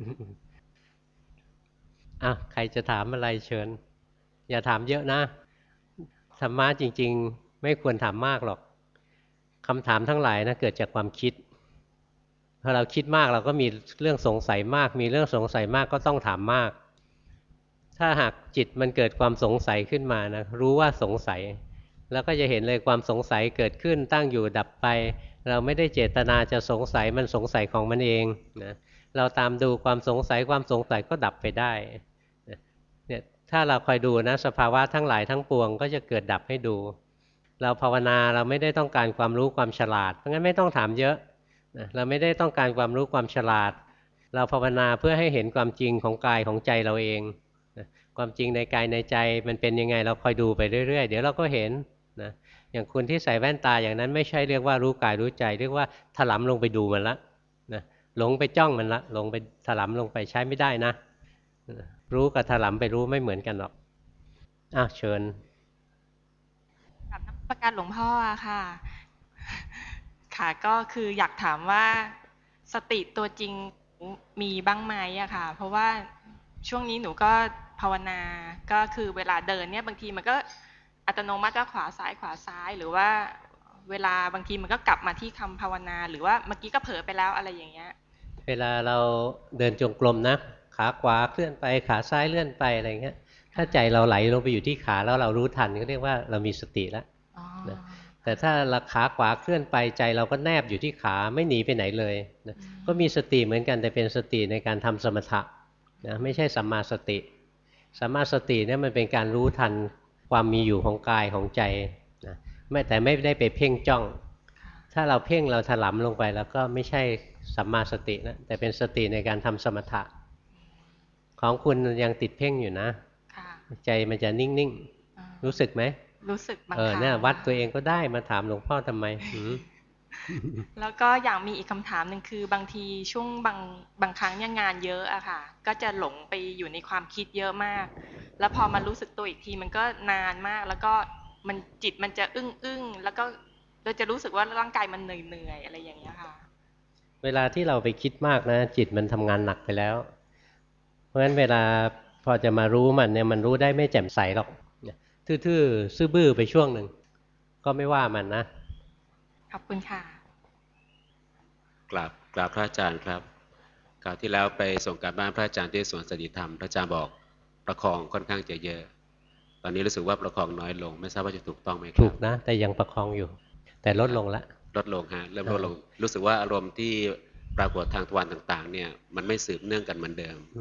อ่ะใครจะถามอะไรเชิญอย่าถามเยอะนะธรรมะจริงๆไม่ควรถามมากหรอกคำถามทั้งหลายนะเกิดจากความคิดพอเราคิดมากเราก็มีเรื่องสงสัยมากมีเรื่องสงสัยมากก็ต้องถามมากถ้าหากจิตมันเกิดความสงสัยขึ้นมานะรู้ว่าสงสัยแล้วก็จะเห็นเลยความสงสัยเกิดขึ้นตั้งอยู่ดับไปเราไม่ได้เจตนาจะสงสัยมันสงสัยของมันเองนะเราตามดูความสงสัยความสงสัยก็ดับไปได้เนี่ยถ้าเราคอยดูนะสภาวะทั้งหลายทั้งปวงก็จะเกิดดับให้ดูเราภาวนาเราไม่ได้ต้องการความรู้ความฉลาดเพราะงั้นไม่ต้องถามเยอะเราไม่ได้ต้องการความรู้ความฉลาดเราภาวนาเพื่อให้เห็นความจริงของกายของใจเราเองความจริงในกายในใจมันเป็นยังไงเราคอยดูไปเรื่อยๆเดี๋ยวเราก็เห็นนะอย่างคุณที่ใส่แว่นตาอย่างนั้นไม่ใช่เรียกว่ารู้กายรู้ใจเรียกว่าถลำลงไปดูมันละนะหลงไปจ้องมันละหลงไปถลำลงไปใช้ไม่ได้นะรู้กับถลำไปรู้ไม่เหมือนกันหรอกอ้าวเชิญกับนักประกันหลวงพ่อค่ะค่ะก็คืออยากถามว่าสติตัวจริงมีบ้างไหมอะค่ะเพราะว่าช่วงนี้หนูก็ภาวนาก็คือเวลาเดินเนี่ยบางทีมันก็อัตโนมัติก็ขวาซ้ายขวาซ้ายหรือว่าเวลาบางทีมันก็กลับมาที่คำภาวนาหรือว่าเมื่อกี้ก็เผลอไปแล้วอะไรอย่างเงี้ยเวลาเราเดินจงกรมนะขาขวาเคลื่อนไปขาซ้ายเลื่อนไปอะไรเงี้ยถ้าใจเราไหลลงไปอยู่ที่ขาแล้วเรารู้ทันก็เรียกว่าเรามีสติแล้วนะแต่ถ้าเราขาขวาเคลื่อนไปใจเราก็แนบอยู่ที่ขาไม่หนีไปไหนเลยนะก็มีสติเหมือนกันแต่เป็นสติในการทำสมถะนะไม่ใช่สัมมาสติสัมมาสติเนี่ยมันเป็นการรู้ทันความมีอยู่ของกายของใจนะไม่แต่ไม่ได้ไปเพ่งจ้องถ้าเราเพ่งเราถลำลงไปแล้วก็ไม่ใช่สัมมาสตินะแต่เป็นสติในการทำสมถะของคุณยังติดเพ่งอยู่นะใจมันจะนิ่งๆรู้สึกไหมรู้สึกบางครั้งเออเนี่ยวัดตัวเองก็ได้มาถามหลวงพ่อทำไมแล้วก็อยากมีอีกคำถามหนึ่งคือบางทีช่วงบางบางครั้งเนี่ยงานเยอะอะค่ะก็จะหลงไปอยู่ในความคิดเยอะมากแล้วพอมารู้สึกตัวอีกทีมันก็นานมากแล้วก็มันจิตมันจะอึ้งอึ้งแล้วก็เราจะรู้สึกว่าร่างกายมันเหนื่อยเหนื่อยอะไรอย่างเงี้ยค่ะเวลาที่เราไปคิดมากนะจิตมันทำงานหนักไปแล้วเพราะฉะนั้นเวลาพอจะมารู้มันเนี่ยมันรู้ได้ไม่แจ่มใสหรอกทื่อๆซื่อบื้อไปช่วงหนึ่งก็ไม่ว่ามันนะขอบคุณค่ะกราบกราบพระอาจารย์ครับคราวที่แล้วไปส่งการบ้านพระอาจารย์ที่สวนสติธรรมพระอาจารย์บอกประคองค่อนข้างจะเยอะตอนนี้รู้สึกว่าประคองน้อยลงไม่ทราบว่าจะถูกต้องไหมครับถูกนะแต่ยังประคองอยู่แต่ลดลงละลดลงฮะเริ่มลดลงรู้สึกว่าอารมณ์ที่ปรากฏทางทวารต่างๆเนี่ยมันไม่สืบเนื่องกันเหมือนเดิม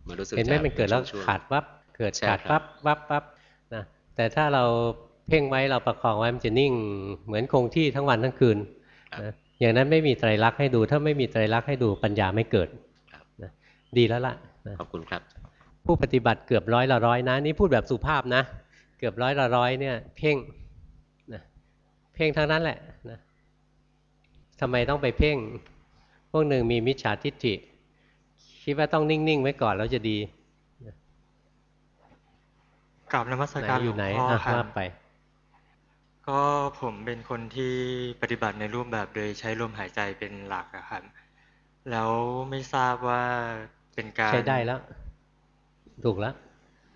มันรู้สึกเห็นไหมมันเกิดแล้วขาดวับเกิดขาดวับวับวับนะแต่ถ้าเราเพ่งไว้เราประคองไว้มันจะนิ่งเหมือนคงที่ทั้งวันทั้งคืนนะอย่างนั้นไม่มีไตรลักษณ์ให้ดูถ้าไม่มีไตรลักษณ์ให้ดูปัญญาไม่เกิดนะดีแล้วล่ะนะขอบคุณครับผู้ปฏิบัติเกือบร้อยละร้อยนะนี่พูดแบบสุภาพนะเกือบร้อยละร้อยเนี่ยเพ่งนะเพ่งทั้งนั้นแหละนะทำไมต้องไปเพ่งพวกหนึ่งมีมิจฉาทิฏฐิคิดว่าต้องนิ่งๆไว้ก่อนแล้วจะดีกราบนมัสการหลวงพ่อครับไปก็ผมเป็นคนที่ปฏิบัติในรูปแบบโดยใช้ลมหายใจเป็นหลักครับแล้วไม่ทราบว่าเป็นการใช้ได้แล้วถูกแล้ว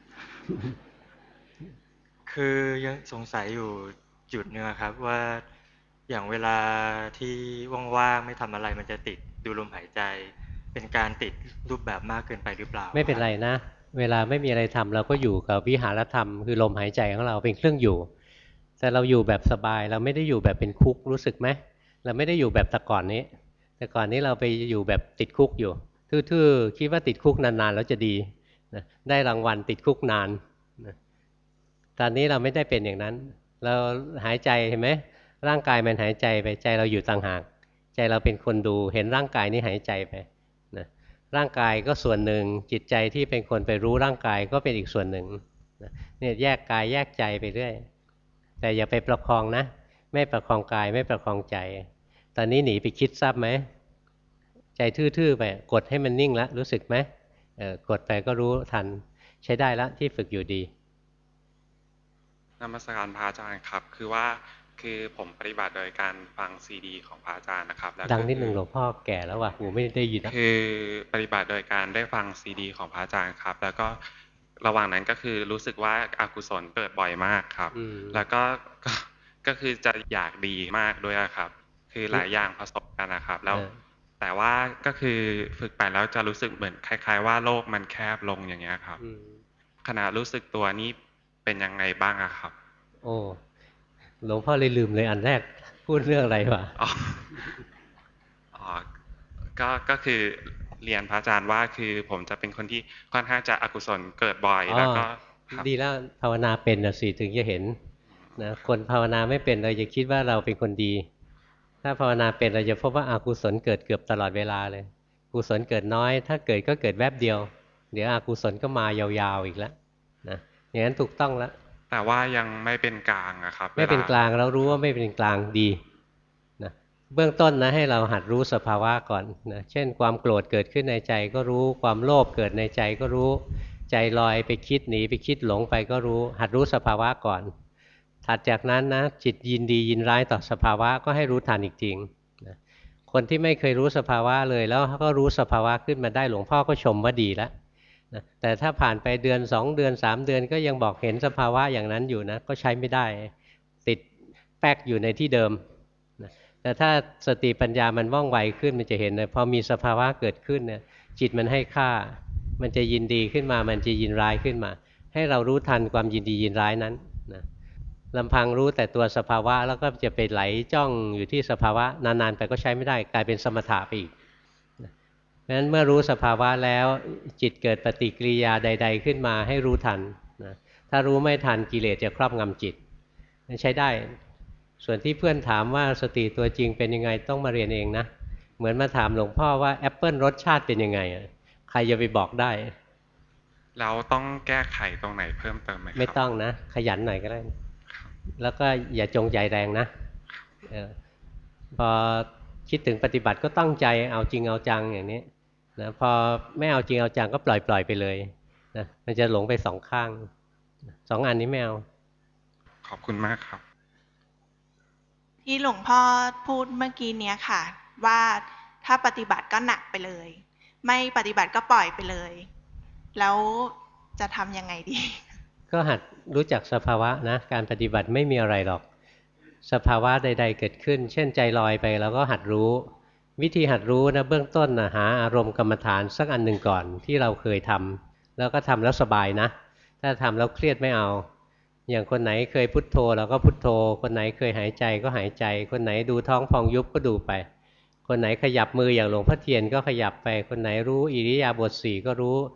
คือยังสงสัยอยู่จุดนึงครับว่าอย่างเวลาที่ว่างๆไม่ทำอะไรมันจะติดดูลมหายใจเป็นการติดรูปแบบมากเกินไปหรือเปล่าไม่เป็นไรนะเวลาไม่มีอะไรทำเราก็อยู่กับวิหารธรรมคือลมหายใจของเราเป็นเครื่องอยู่แต่เราอยู่แบบสบายเราไม่ได้อยู่แบบเป็นคุกรู้สึกไหมเราไม่ได้อยู่แบบแต่ก่อนนี้แต่ก่อนนี้เราไปอยู่แบบติดคุกอยู่ทื่อๆคิดว่าติดคุกนานๆแล้วจะดีนะได้รางวัลติดคุกนานนะตอนนี้เราไม่ได้เป็นอย่างนั้นเราหายใจเห็นไหมร่างกายมันหายใจไปใจเราอยู่ต่างหากใจเราเป็นคนดูเห็นร่างกายนี้หายใจไปนะร่างกายก็ส่วนหนึ่งจิตใจที่เป็นคนไปรู้ร่างกายก็เป็นอีกส่วนหนึ่งนะเนี่ยแยกกายแยกใจไปเรื่อยแต่อย่าไปประคองนะไม่ประคองกายไม่ประคองใจตอนนี้หนีไปคิดทราบไหมใจทื่อๆไปกดให้มันนิ่งแล้วรู้สึกไหมเออกดไปก็รู้ทันใช้ได้แล้วที่ฝึกอยู่ดีนมัสการพระอาจารย์ครับคือว่าคือผมปฏิบัติโดยการฟังซีดีของพระอาจารย์นะครับดังนิดนึงหลวงพ่อแก่แล้วว่ะหูไม่ได้ยินคือปฏิบัติโดยการได้ฟังซีดีของพระอาจารย์ครับแล้วก็ระหว่างนั้นก็คือรู้สึกว่าอกุศลเกิดบ่อยมากครับแล้วก็ก็คือจะอยากดีมากด้วยครับคือหลายอย่างผสมกันนะครับแล้วแต่ว่าก็คือฝึกไปแล้วจะรู้สึกเหมือนคล้ายๆว่าโลกมันแคบลงอย่างเงี้ยครับขณะรู้สึกตัวนี้เป็นยังไงบ้างอะครับโอ้หลวงพ่อเลยลืมเลยอันแรกพูดเรื่องอะไรวะอ๋อก็ก็คือเรียนพระอาจารย์ว่าคือผมจะเป็นคนที่ค่อนข้างจะอกุศลเกิดบ่อยแล้วก็ดีแล้วภาวนาเป็นนะสิถึงจะเห็นนะคนภาวนาไม่เป็นเราจะคิดว่าเราเป็นคนดีถ้าภาวนาเป็นเราจะพบว่าอกุศลเกิดเกือบตลอดเวลาเลยกุศลเกิดน้อยถ้าเกิดก็เกิดแวบเดียวเดี๋ยวอกุศลก็มายาวๆอีกแล้วนะอย่างนั้นถูกต้องแล้วแต่ว่ายังไม่เป็นกลางอะครับไม่เป็นกลางเรารู้ว่าไม่เป็นกลางดีนะเบื้องต้นนะให้เราหัดรู้สภาวะก่อนนะเช่นความโกรธเกิดขึ้นในใจก็รู้ความโลภเกิดในใจก็รู้ใจลอยไปคิดหนีไปคิดหลงไปก็รู้หัดรู้สภาวะก่อนถัดจากนั้นนะจิตยินดียินร้ายต่อสภาวะก็ให้รู้ทันอีกจริงนะคนที่ไม่เคยรู้สภาวะเลยแล้วก็รู้สภาวะขึ้นมาได้หลวงพ่อก็ชมว่าดีแล้วนะแต่ถ้าผ่านไปเดือนสองเดือนสามเดือนก็ยังบอกเห็นสภาวะอย่างนั้นอยู่นะก็ใช้ไม่ได้ติดแป๊กอยู่ในที่เดิมนะแต่ถ้าสติปัญญามันว่องไวขึ้นมันจะเห็นเลยพอมีสภาวะเกิดขึ้นเนี่ยจิตมันให้ค่ามันจะยินดีขึ้นมามันจะยินร้ายขึ้นมาให้เรารู้ทันความยินดียินร้ายนั้นนะลำพังรู้แต่ตัวสภาวะแล้วก็จะไปไหลจ้องอยู่ที่สภาวะนานๆไปก็ใช้ไม่ได้กลายเป็นสมถะไปอีกเพราะฉะนั้นเมื่อรู้สภาวะแล้วจิตเกิดปฏิกิริยาใดๆขึ้นมาให้รู้ทันนะถ้ารู้ไม่ทันกิเลสจะครอบงำจิตใช้ได้ส่วนที่เพื่อนถามว่าสติตัวจริงเป็นยังไงต้องมาเรียนเองนะเหมือนมาถามหลวงพ่อว่าแอปเปิลรสชาติเป็นยังไงใครจะไปบอกได้เราต้องแก้ไขตรงไหนเพิ่มเติมไหมครับไม่ต้องนะขยันหน่อยก็ได้แล้วก็อย่าจงใจแรงนะพอคิดถึงปฏิบัติก็ตั้งใจเอาจริงเอาจังอย่างนี้นะพอไม่เอาจริงเอาจังก็ปล่อยปล่อยไปเลยนะมันจะหลงไปสองข้างสองอันนี้ไม่เอาขอบคุณมากครับที่หลวงพ่อพูดเมื่อกี้เนี้ยค่ะว่าถ้าปฏิบัติก็หนักไปเลยไม่ปฏิบัติก็ปล่อยไปเลยแล้วจะทำยังไงดีก็หัดรู้จักสภาวะนะการปฏิบัติไม่มีอะไรหรอกสภาวะใดๆเกิดขึ้นเช่นใจลอยไปเราก็หัดรู้วิธีหัดรู้นะเบื้องต้นนะหาอารมณ์กรรมฐานสักอันหนึ่งก่อนที่เราเคยทำแล้วก็ทำแล้วสบายนะถ้าทำแล้วเครียดไม่เอาอย่างคนไหนเคยพุทโธเราก็พุทโธคนไหนเคยหายใจก็หายใจคนไหนดูท้องพองยุบก็ดูไปคนไหนขยับมืออย่างหลวงพ่อเทียนก็ขยับไปคนไหนรู้อิริยาบถสี่ก็รู้ค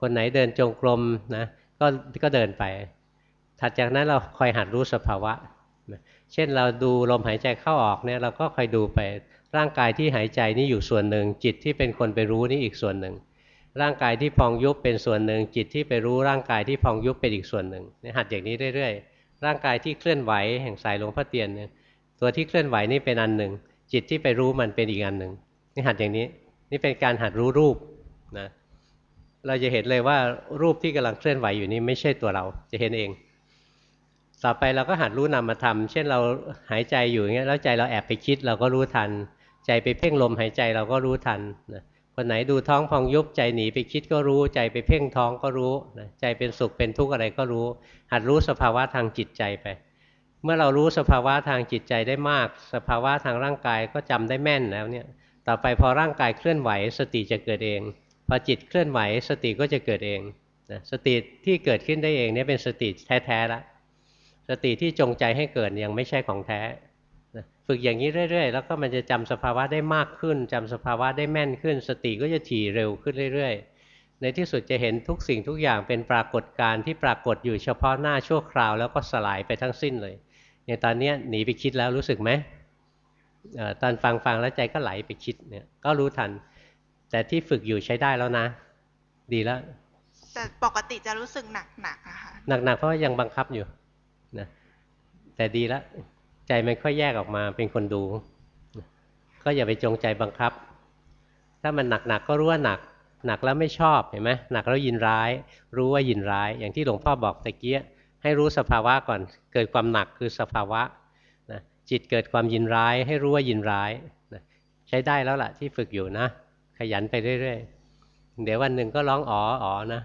คนไหนเดินจงกรมนะก็ก็เดินไปถัดจากนั้นเราคอยหัดรู้สภาวะเช่นเราดูลมหายใจเข้าออกเนี่ยเราก็คอยดูไปร่างกายที่หายใจนี่อยู่ส่วนหนึ่งจิตที่เป็นคนไปรู้นี่อีกส่วนหนึ่งร่างกายที่พองยุบเป็นส่วนหนึ่งจิตที่ไปรู้ร่างกายที่พองยุบเป็นอีกส่วนหนึ่งหัดอย่างนี้เรื่อยๆร่างกายที่เคลื่อนไหวแห่งสายหลวงพ่อเตียนเนี่ยตัวที่เคลื่อนไหวนี่เป็นอันหนึ่งจิตที่ไปรู้มันเป็นอีกอันหนึ่งนี่หัดอย่างนี้นี่เป็นการหัดรู้รูปนะเราจะเห็นเลยว่ารูปที่กำลังเคลื่อนไหวอยู่นี่ไม่ใช่ตัวเราจะเห็นเองต่อไปเราก็หัดรู้นามธรรมเช่นเราหายใจอยู่อย่างเงี้ยแล้วใจเราแอบไปคิดเราก็รู้ทันใจไปเพ่งลมหายใจเราก็รู้ทันนะคนไหนดูท้องพองยุบใจหนีไปคิดก็รู้ใจไปเพ่งท้องก็รู้นะใจเป็นสุขเป็นทุกข์อะไรก็รู้หัดรู้สภาวะทางจิตใจไปเมื่อเรารู้สภาวะทางจิตใจได้มากสภาวะทางร่างกายก็จำได้แม่นแล้วเนี่ยต่อไปพอร่างกายเคลื่อนไหวสติจะเกิดเองพอจิตเคลื่อนไหวสติก็จะเกิดเองนะสติที่เกิดขึ้นได้เองเนี่ยเป็นสติแท้ๆแล้วสติที่จงใจให้เกิดยังไม่ใช่ของแท้นะฝึกอย่างนี้เรื่อยๆแล้วก็มันจะจำสภาวะได้มากขึ้นจำสภาวะได้แม่นขึ้นสติก็จะถี่เร็วขึ้นเรื่อยๆในที่สุดจะเห็นทุกสิ่งทุกอย่างเป็นปรากฏการณ์ที่ปรากฏอยู่เฉพาะหน้าชั่วคราวแล้วก็สลายไปทั้งสิ้นเลยอย่างตอนนี้หนีไปคิดแล้วรู้สึกไหมตอนฟังฟังแล้วใจก็ไหลไปคิดเนี่ยก็รู้ทันแต่ที่ฝึกอยู่ใช้ได้แล้วนะดีแล้วแต่ปกติจะรู้สึกหนักๆอะค่ะหนักๆเพราะยังบังคับอยู่นะแต่ดีแล้วใจมันค่อยแยกออกมาเป็นคนดูก็อย่าไปจงใจบังคับถ้ามันหนักๆก็รู้ว่าหนักหนักแล้วไม่ชอบเห็นไหมหนักแล้วยินร้ายรู้ว่ายินร้ายอย่างที่หลวงพ่อบอกตะเกียให้รู้สภาวะก่อนเกิดความหนักคือสภาวะนะจิตเกิดความยินร้ายให้รู้ว่ายินร้ายนะใช้ได้แล้วล่ะที่ฝึกอยู่นะขยันไปเรื่อยๆเดี๋ยววันหนึ่งก็ร้องอ๋ออ๋อนะ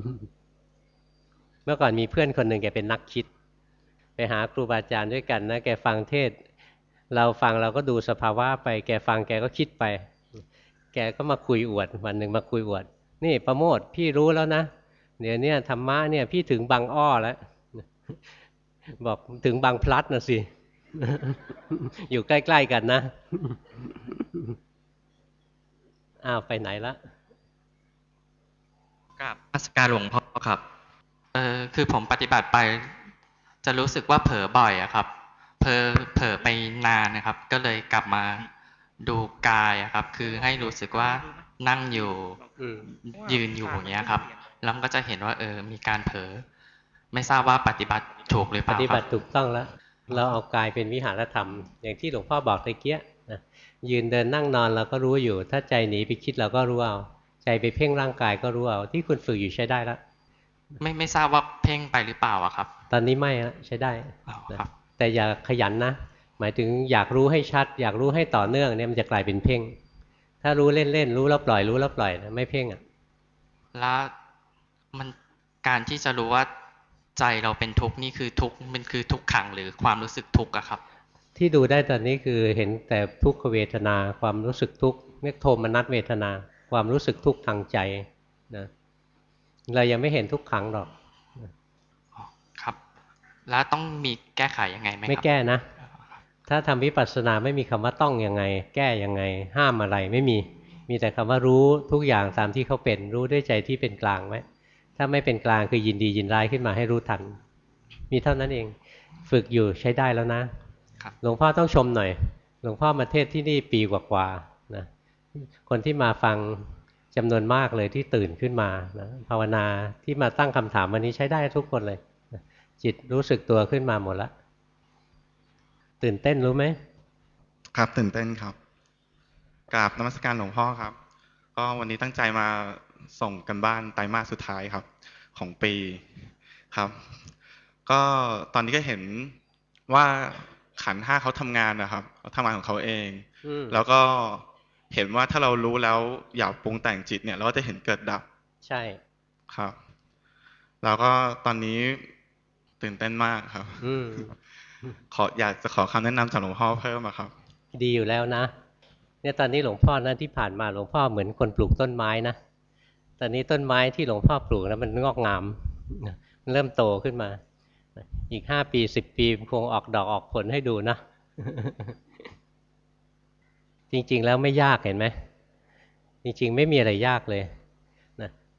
เมื่อก่อนมีเพื่อนคนหนึ่งแกเป็นนักคิดไปหาครูบาอาจารย์ด้วยกันนะแกฟังเทศเราฟังเราก็ดูสภาวะไปแกฟังแกก็คิดไปแกก็มาคุยอวดวันหนึ่งมาคุยอวดนี่ประโมทพี่รู้แล้วนะเดี๋ยวนี้ธรรมะเนี่ยพี่ถึงบางอ้อแล้วบอกถึงบางพลัดนะสิ อยู่ใกล้ๆกันนะ อ้าวไปไหนละกับนมัสการหลวงพ่อครับเออคือผมปฏิบัติไปจะรู้สึกว่าเผลอบ่อยอะครับเผลอเผลอไปนานนะครับก็เลยกลับมาดูกายอะครับคือให้รู้สึกว่านั่งอยู่ยืนอยู่อย่างเงี้ยครับแล้วก็จะเห็นว่าเออมีการเผลอไม่ทราบว่าปฏิบัติถูกหรือเปล่าครับปฏิบัติถูกต้องแล้วเราเอากายเป็นวิหารธรรมอย่างที่หลวงพ่อบอกตะเกียนะยืนเดินนั่งนอนเราก็รู้อยู่ถ้าใจหนีไปคิดเราก็รู้เอาใจไปเพ่งร่างกายก็รู้เอาที่คุณฝึกอยู่ใช้ได้แล้วไม่ไม่ทราบว่าเพ่งไปหรือเปล่าอะครับตอนนี้ไม่ฮะใช้ได้นะแต่อย่าขยันนะหมายถึงอยากรู้ให้ชัดอยากรู้ให้ต่อเนื่องเนี่ยมันจะกลายเป็นเพ่งถ้ารู้เล่นๆรู้แล้วปล่อยรู้แล้วปล่อยนะไม่เพ่งอ่ะแล้วมันการที่จะรู้ว่าใจเราเป็นทุกข์นี่คือทุกข์มันคือทุกขังหรือความรู้สึกทุกข์อะครับที่ดูได้ตอนนี้คือเห็นแต่ทุกขเวทนาความรู้สึกทุกข์เรียกโทมนัสเวทนาความรู้สึกทุกข์ทางใจนะเรายังไม่เห็นทุกขังหรอกครับแล้วต้องมีแก้ไขยังไงไหมครับไม่แก้นะถ้าทำวิปัสสนาไม่มีคำว่าต้องยังไงแก้ยังไงห้ามอะไรไม่มีมีแต่คำว่ารู้ทุกอย่างตามที่เขาเป็นรู้ด้วยใจที่เป็นกลางไว้ถ้าไม่เป็นกลางคือยินดียินร้ายขึ้นมาให้รู้ทันมีเท่านั้นเองฝึกอยู่ใช้ได้แล้วนะหลวงพ่อต้องชมหน่อยหลวงพ่อมาเทศที่นี่ปีกว่าๆนะคนที่มาฟังจำนวนมากเลยที่ตื่นขึ้นมานะภาวนาที่มาตั้งคำถามวันนี้ใช้ได้ทุกคนเลยนะจิตรู้สึกตัวขึ้นมาหมดแล้วตื่นเต้นรู้ไหมครับตื่นเต้นครับกราบนมัสการหลวงพ่อครับก็วันนี้ตั้งใจมาส่งกันบ้านไตรมาสสุดท้ายครับของปีครับก็ตอนนี้ก็เห็นว่าขันธ์ห้าเขาทำงานนะครับเขาทำงานของเขาเองแล้วก็เห็นว่าถ้าเรารู้แล้วอย่าปรุงแต่งจิตเนี่ยเราก็จะเห็นเกิดดับใช่ครับแล้วก็ตอนนี้ตื่นเต้นมากครับขออยากจะขอคำแนะนำจากหลวงพ่อเพิ่มครับดีอยู่แล้วนะเนี่ยตอนนี้หลวงพ่อนะที่ผ่านมาหลวงพ่อเหมือนคนปลูกต้นไม้นะตอนนี้ต้นไม้ที่หลวงพ่อปลูกแล้วมันงอกงามมันเริ่มโตขึ้นมาอีกห้าปีสิบปีคงออกดอกออกผลให้ดูนะ จริงๆแล้วไม่ยากเห็นไหมจริงๆไม่มีอะไรยากเลยนะ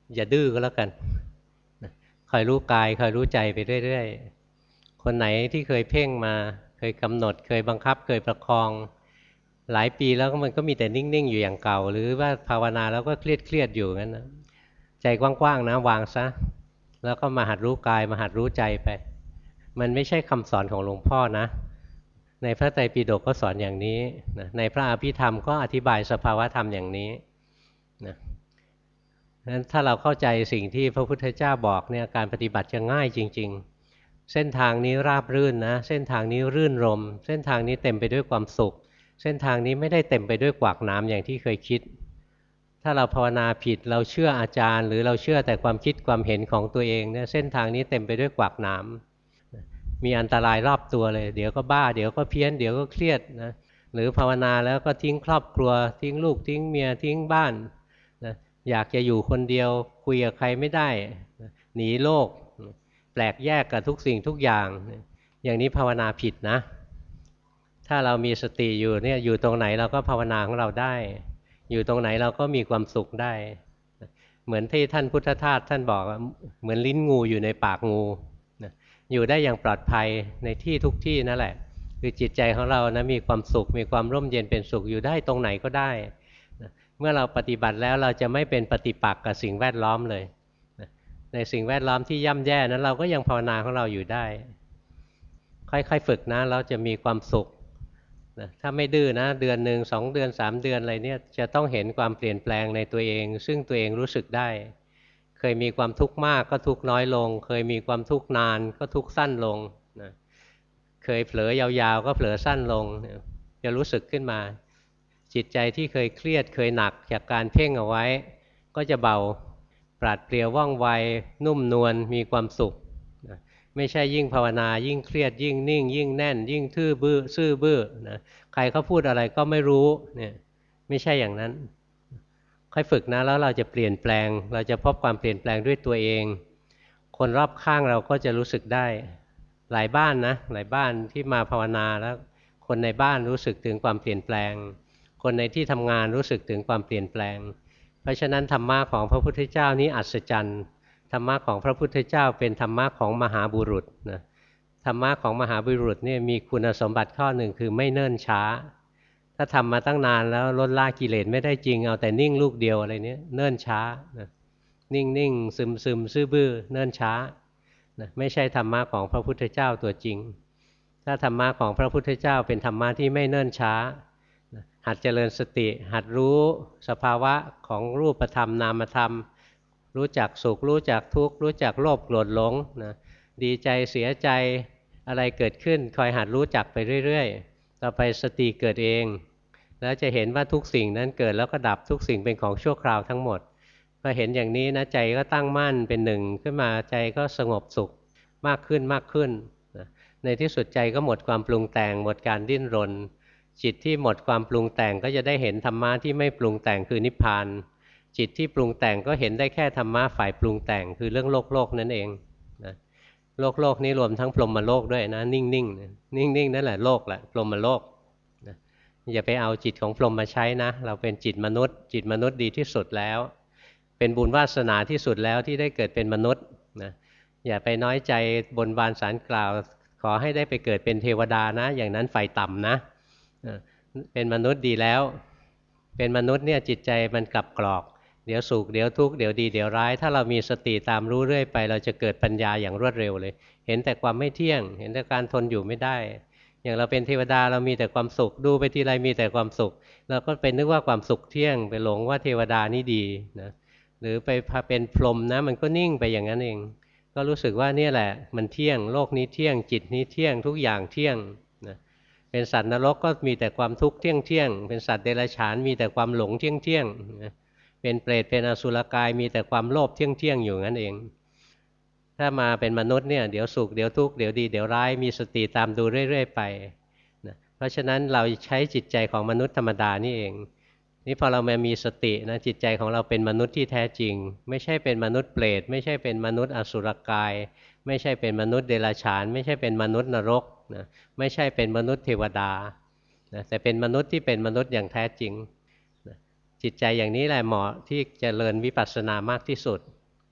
อย่าดื้อก็แล้วกันคอยรู้กายคอยรู้ใจไปเรื่อยๆคนไหนที่เคยเพ่งมาเคยกำหนดเคยบังคับเคยประคองหลายปีแล้วมันก็มีแต่นิ่งๆอยู่อย่างเก่าหรือว่าภาวนาแล้วก็เครียดๆอยู่งั้นนะใจกว้างๆนะวางซะแล้วก็มาหัดรู้กายมาหัดรู้ใจไปมันไม่ใช่คำสอนของหลวงพ่อนะในพระไตรปิฎกก็สอนอย่างนี้นะในพระอภิธรรมก็อธิบายสภาวะธรรมอย่างนี้นะนั้นถ้าเราเข้าใจสิ่งที่พระพุทธเจ้าบอกเนี่ยการปฏิบัติจะง่ายจริงๆเส้นทางนี้ราบรื่นนะเส้นทางนี้รื่นรมเส้นทางนี้เต็มไปด้วยความสุขเส้นทางนี้ไม่ได้เต็มไปด้วยกวากหนามอย่างที่เคยคิดถ้าเราภาวนาผิดเราเชื่ออาจารย์หรือเราเชื่อแต่ความคิดความเห็นของตัวเองเนี่ยเส้นทางนี้เต็มไปด้วยกวากหนามมีอันตรายรอบตัวเลยเดี๋ยวก็บ้าเดี๋ยวก็เพี้ยนเดี๋ยวก็เครียดนะหรือภาวนาแล้วก็ทิ้งครอบครัวทิ้งลูกทิ้งเมียทิ้งบ้านนะอยากจะอยู่คนเดียวคุยกับใครไม่ได้หนีโลกแปลกแยกกับทุกสิ่งทุกอย่างอย่างนี้ภาวนาผิดนะถ้าเรามีสติอยู่เนี่ยอยู่ตรงไหนเราก็ภาวนาของเราได้อยู่ตรงไหนเราก็มีความสุขได้เหมือนที่ท่านพุทธทาสท่านบอกเหมือนลิ้นงูอยู่ในปากงูอยู่ได้อย่างปลอดภัยในที่ทุกที่นั่นแหละคือจิตใจของเรานะมีความสุขมีความร่มเย็นเป็นสุขอยู่ได้ตรงไหนก็ได้เมื่อเราปฏิบัติแล้วเราจะไม่เป็นปฏิปักษ์กับสิ่งแวดล้อมเลยในสิ่งแวดล้อมที่ย่ำแย่นั้นเราก็ยังภาวนาของเราอยู่ได้ค่อยๆฝึกนะเราจะมีความสุขถ้าไม่ดื้อนะเดือนหนึ่งสองเดือนสามเดือนอะไรเนี่ยจะต้องเห็นความเปลี่ยนแปลงในตัวเองซึ่งตัวเองรู้สึกได้เคยมีความทุกข์มากก็ทุกข์น้อยลงเคยมีความทุกข์นานก็ทุกข์สั้นลงนะเคยเผลอยาวๆก็เผลอสั้นลงจะรู้สึกขึ้นมาจิตใจที่เคยเครียดเคยหนักจากการเพ่งเอาไว้ก็จะเบาปราดเปรียวว่องไวนุ่มนวลมีความสุขนะไม่ใช่ยิ่งภาวนายิ่งเครียดยิ่งนิ่งยิ่งแน่นยิ่งทื่อบื้อซื่อบื้อนะใครเขาพูดอะไรก็ไม่รู้เนี่ยไม่ใช่อย่างนั้นค่อยฝึกนะแล้วเราจะเปลี่ยนแปลงเราจะพบความเปลี่ยนแปลงด้วยตัวเองคนรอบข้างเราก็จะรู้สึกได้หลายบ้านนะหลายบ้านที่มาภาวนาแล้วคนในบ้านรู้สึกถึงความเปลี่ยนแปลงคนในที่ทำงานรู้สึกถึงความเปลี่ยนแปลงเพราะฉะนั้นธรรมะของพระพุทธเจ้านี้อัศจรรย์ธรรมะของพระพุทธเจ้าเป็นธรรมะของมหาบุรุษนะธรรมะของมหาบุรุษเนี่ยมีคุณสมบัติข้อหนึ่งคือไม่เนิ่นช้าถ้าทำมาตั้งนานแล้วลดละกิเลสไม่ได้จริงเอาแต่นิ่งลูกเดียวอะไรเนี้ยเนิ่นช้านะนิ่งนิ่งซึมซึมซื่อบื้อเนิ่นช้านะไม่ใช่ธรรมะของพระพุทธเจ้าตัวจริงถ้าธรรมะของพระพุทธเจ้าเป็นธรรมะที่ไม่เนิ่นช้านะหัดเจริญสติหัดรู้สภาวะของรูปธรรมนามธรรมรู้จักสุขรู้จักทุกข์รู้จักโลภโกรธหลงนะดีใจเสียใจอะไรเกิดขึ้นคอยหัดรู้จักไปเรื่อยๆต่อไปสติเกิดเองแล้วจะเห็นว่าทุกสิ่งนั้นเกิดแล้วก็ดับทุกสิ่งเป็นของชั่วคราวทั้งหมดพอเห็นอย่างนี้นะใจก็ตั้งมั่นเป็นหนึ่งขึ้นมาใจก็สงบสุขมากขึ้นมากขึ้นนะในที่สุดใจก็หมดความปรุงแต่งหมดการดิ้นรนจิตที่หมดความปรุงแต่งก็จะได้เห็นธรรมะที่ไม่ปรุงแต่งคือนิพพานจิตที่ปรุงแต่งก็เห็นได้แค่ธรรมะฝ่ายปรุงแต่งคือเรื่องโลกโลกนั่นเองนะโลกโลกนี้รวมทั้งพรหมโลกด้วยนะนิ่งๆ นิ่งนิ่งนั่นแหละโลกแหละพรหมโลกนะอย่าไปเอาจิตของพรหมมาใช้นะเราเป็นจิตมนุษย์จิตมนุษย์ดีที่สุดแล้วเป็นบุญวาสนาที่สุดแล้วที่ได้เกิดเป็นมนุษย์นะอย่าไปน้อยใจบนบานสารกล่าวขอให้ได้ไปเกิดเป็นเทวดานะอย่างนั้นฝ่ายต่ำนะเป็นมนุษย์ดีแล้วเป็นมนุษย์เนี่ยจิตใจมันกลับกรอกเดี๋ยวสุขเดี๋ยวทุกข์เดี๋ยวดีเดี๋ยวร้ายถ้าเรามีสติตามรู้เรื่อยไปเราจะเกิดปัญญาอย่างรวดเร็วเลยเห็นแต่ความไม่เที่ยงเห็นแต่การทนอยู่ไม่ได้อย่างเราเป็นเทวดาเรามีแต่ความสุขดูไปทีไรมีแต่ความสุขเราก็ไปนึกว่าความสุขเที่ยงไปหลงว่าเทวดานี่ดีนะหรือไปเป็นพรหมนะมันก็นิ่งไปอย่างนั้นเองก็รู้สึกว่านี่แหละมันเที่ยงโลกนี้เที่ยงจิตนี้เที่ยงทุกอย่างเที่ยงนะเป็นสัตว์นรกก็มีแต่ความทุกข์เที่ยงเที่ยงเป็นสัตว์เดรัจฉานมีแต่ความหลงเที่ยงเที่ยงนะเป็นเปรตเป็นอสุรกายมีแต่ความโลภเที่ยงเที่ยงอยู่งั้นเองถ้ามาเป็นมนุษย์เนี่ยเดี๋ยวสุขเดี๋ยวทุกข์เดี๋ยวดีเดี๋ยวร้ายมีสติตามดูเรื่อยๆไปนะเพราะฉะนั้นเราใช้จิตใจของมนุษย์ธรรมดานี่เองนี่พอเรามามีสตินะจิตใจของเราเป็นมนุษย์ที่แท้จริงไม่ใช่เป็นมนุษย์เปรตไม่ใช่เป็นมนุษย์อสุรกายไม่ใช่เป็นมนุษย์เดรัจฉานไม่ใช่เป็นมนุษย์นรกนะไม่ใช่เป็นมนุษย์เทวดานะแต่เป็นมนุษย์ที่เป็นมนุษย์อย่างแท้จริงนะจิตใจอย่างนี้แหละเหมาะที่จะเจริญวิปัสสนามากที่สุด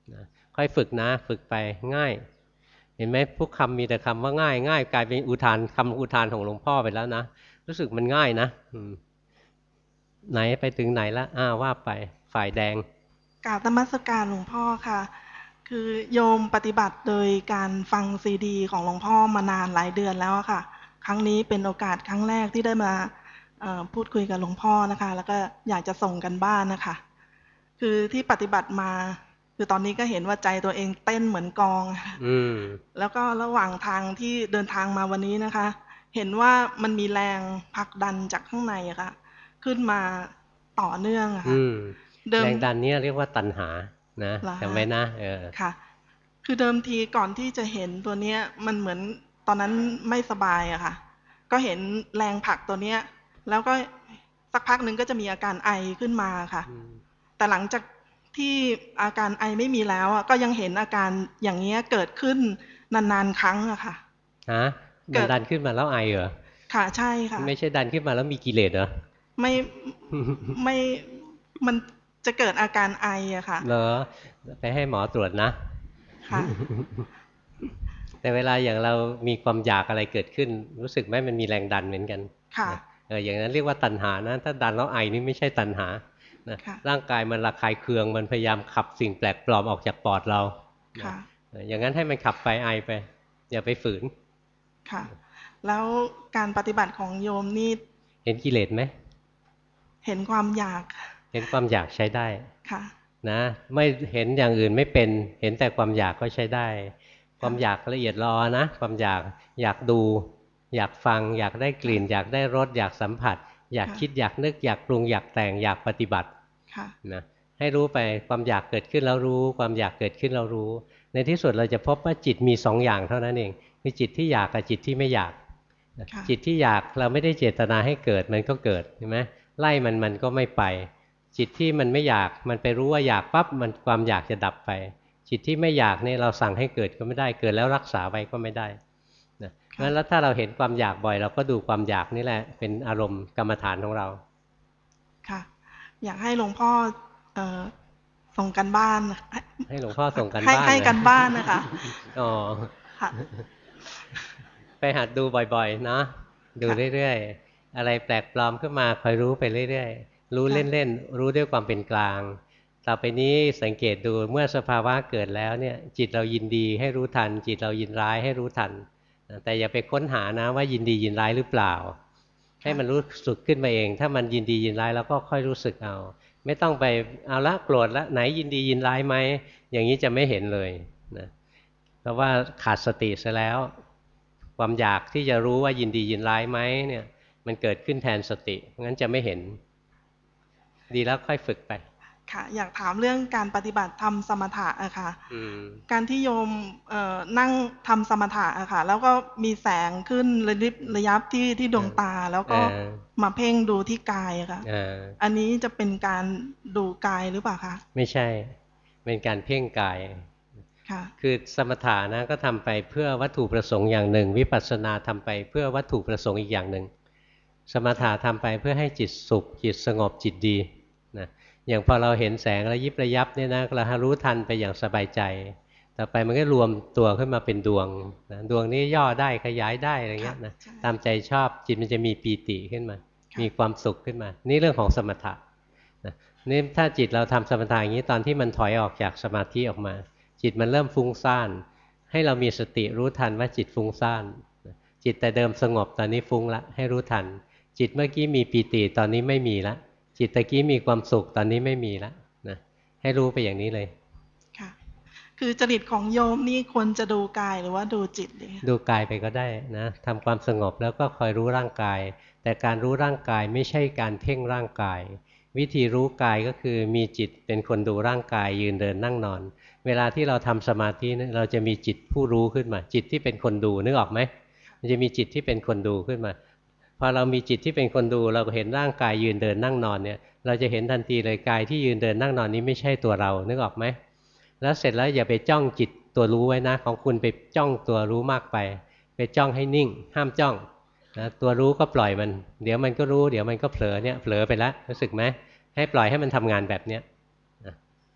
นะค่อยฝึกนะฝึกไปง่ายเห็นไหมพวกคำมีแต่คำว่าง่ายง่ายกลายเป็นอุทานคำอุทานของหลวงพ่อไปแล้วนะรู้สึกมันง่ายนะไหนไปถึงไหนละอ้าว่าไปฝ่ายแดงกราบนมัสการหลวงพ่อค่ะคือโยมปฏิบัติโดยการฟังซีดีของหลวงพ่อมานานหลายเดือนแล้วค่ะครั้งนี้เป็นโอกาสครั้งแรกที่ได้มาพูดคุยกับหลวงพ่อนะคะแล้วก็อยากจะส่งกันบ้านนะคะคือที่ปฏิบัติมาคือตอนนี้ก็เห็นว่าใจตัวเองเต้นเหมือนกองแล้วก็ระหว่างทางที่เดินทางมาวันนี้นะคะเห็นว่ามันมีแรงผลักดันจากข้างในอะค่ะขึ้นมาต่อเนื่องอะค่ะแรงดันนี้เรียกว่าตัณหานะจำไว้นะเออค่ะคือเดิมทีก่อนที่จะเห็นตัวเนี้ยมันเหมือนตอนนั้นไม่สบายอะค่ะก็เห็นแรงผลักตัวเนี้ยแล้วก็สักพักหนึ่งก็จะมีอาการไอขึ้นมาค่ะแต่หลังจากที่อาการไอไม่มีแล้วก็ยังเห็นอาการอย่างเงี้ยเกิดขึ้นนานๆครั้งอะค่ะฮะมันดันขึ้นมาแล้วไอเหรอค่ะใช่ค่ะไม่ใช่ดันขึ้นมาแล้วมีกิเลสเหรอไม่ไม่มันจะเกิดอาการไออะค่ะเหรอไปให้หมอตรวจนะค่ะแต่เวลาอย่างเรามีความอยากอะไรเกิดขึ้นรู้สึกไหมมันมีแรงดันเหมือนกันค่ะเอออย่างนั้นเรียกว่าตัณหานะถ้าดันแล้วไอนี่ไม่ใช่ตัณหานะร่างกายมันระคายเคืองมันพยายามขับสิ่งแปลกปลอมออกจากปอดเราค่ะอย่างนั้นให้มันขับไปไอไปอย่าไปฝืนค่ะแล้วการปฏิบัติของโยมนี่เห็นกิเลสไหมเห็นความอยากเห็นความอยากใช้ได้ค่ะนะไม่เห็นอย่างอื่นไม่เป็นเห็นแต่ความอยากก็ใช้ได้ความอยากละเอียดรอนะความอยากอยากดูอยากฟังอยากได้กลิ่นอยากได้รสอยากสัมผัสอยากคิดอยากนึกอยากปรุงอยากแต่งอยากปฏิบัตินะให้รู้ไปความอยากเกิดขึ้นแล้วรู้ความอยากเกิดขึ้นแล้วรู้ในที่สุดเราจะพบว่าจิตมีสองอย่างเท่านั้นเองคือจิตที่อยากกับจิตที่ไม่อยากจิตที่อยากเราไม่ได้เจตนาให้เกิดมันก็เกิดเห็นไหมไล่มันมันก็ไม่ไปจิตที่มันไม่อยากมันไปรู้ว่าอยากปั๊บมันความอยากจะดับไปจิตที่ไม่อยากเนี่ยเราสั่งให้เกิดก็ไม่ได้เกิดแล้วรักษาไว้ก็ไม่ได้นะงั้นแล้วถ้าเราเห็นความอยากบ่อยเราก็ดูความอยากนี่แหละเป็นอารมณ์กรรมฐานของเราค่ะอยากให้หลวงพ่อเอ่อส่งกันบ้านให้หลวงพ่อส่งกันบ้านให้กันบ้านนะคะอ๋อค่ะไปหัดดูบ่อยๆนะดูเรื่อยๆอะไรแปลกปลอมขึ้นมาคอยรู้ไปเรื่อยๆรู้เล่นๆรู้ด้วยความเป็นกลางต่อไปนี้สังเกตดูเมื่อสภาวะเกิดแล้วเนี่ยจิตเรายินดีให้รู้ทันจิตเรายินร้ายให้รู้ทันแต่อย่าไปค้นหานะว่ายินดียินร้ายหรือเปล่าให้มันรู้สึกขึ้นมาเองถ้ามันยินดียินร้ายแล้วก็ค่อยรู้สึกเอาไม่ต้องไปเอาละโกรธละไหนยินดียินร้ายไหมอย่างนี้จะไม่เห็นเลยนะเพราะว่าขาดสติซะแล้วความอยากที่จะรู้ว่ายินดียินร้ายไหมเนี่ยมันเกิดขึ้นแทนสติงั้นจะไม่เห็นดีแล้วค่อยฝึกไปค่ะอยากถามเรื่องการปฏิบัติทำสมถะอะค่ะการที่โยมนั่งทำสมถะอะค่ะแล้วก็มีแสงขึ้นระยิบระยับที่ที่ดวงตาแล้วก็มาเพ่งดูที่กายอะค่ะอันนี้จะเป็นการดูกายหรือเปล่าคะไม่ใช่เป็นการเพ่งกายคือสมถะนะก็ทำไปเพื่อวัตถุประสงค์อย่างหนึ่งวิปัสสนาทำไปเพื่อวัตถุประสงค์อีกอย่างหนึ่งสมถะทำไปเพื่อให้จิตสุขจิตสงบจิตดีนะอย่างพอเราเห็นแสงระยิบระยับเนี่ยนะเรารู้ทันไปอย่างสบายใจต่อไปมันก็รวมตัวขึ้นมาเป็นดวงนะดวงนี้ย่อได้ขยายได้อะไรเงี้ยนะตามใจชอบจิตมันจะมีปีติขึ้นมามีความสุขขึ้นมานี่เรื่องของสมถะนะนี่ถ้าจิตเราทำสมถะอย่างนี้ตอนที่มันถอยออกจากสมาธิออกมาจิตมันเริ่มฟุ้งซ่านให้เรามีสติรู้ทันว่าจิตฟุ้งซ่านจิตแต่เดิมสงบตอนนี้ฟุ้งละให้รู้ทันจิตเมื่อกี้มีปีติตอนนี้ไม่มีละจิตตะกี้มีความสุขตอนนี้ไม่มีละนะให้รู้ไปอย่างนี้เลยค่ะคือจริตของโยมนี่ควรจะดูกายหรือว่าดูจิตดีดูกายไปก็ได้นะทำความสงบแล้วก็คอยรู้ร่างกายแต่การรู้ร่างกายไม่ใช่การเพ่งร่างกายวิธีรู้กายก็คือมีจิตเป็นคนดูร่างกายยืนเดินนั่งนอนเวลาที่เราทำสมาธิเนี่ยเราจะมีจิตผู้รู้ขึ้นมาจิตที่เป็นคนดูนึกออกไหมมันจะมีจิตที่เป็นคนดูขึ้นมาพอเรามีจิตที่เป็นคนดูเราเห็นร่างกายยืนเดินนั่งนอนเนี่ยเราจะเห็นทันทีเลยกายที่ยืนเดินนั่งนอนนี้ไม่ใช่ตัวเรานึกออกไหมแล้วเสร็จแล้วอย่าไปจ้องจิตตัวรู้ไว้นะของคุณไปจ้องตัวรู้มากไปไปจ้องให้นิ่งห้ามจ้องนะตัวรู้ก็ปล่อยมันเดี๋ยวมันก็รู้เดี๋ยวมันก็เผลอเนี่ยเผลอไปแล้วรู้สึกไหมให้ปล่อยให้มันทำงานแบบเนี้ย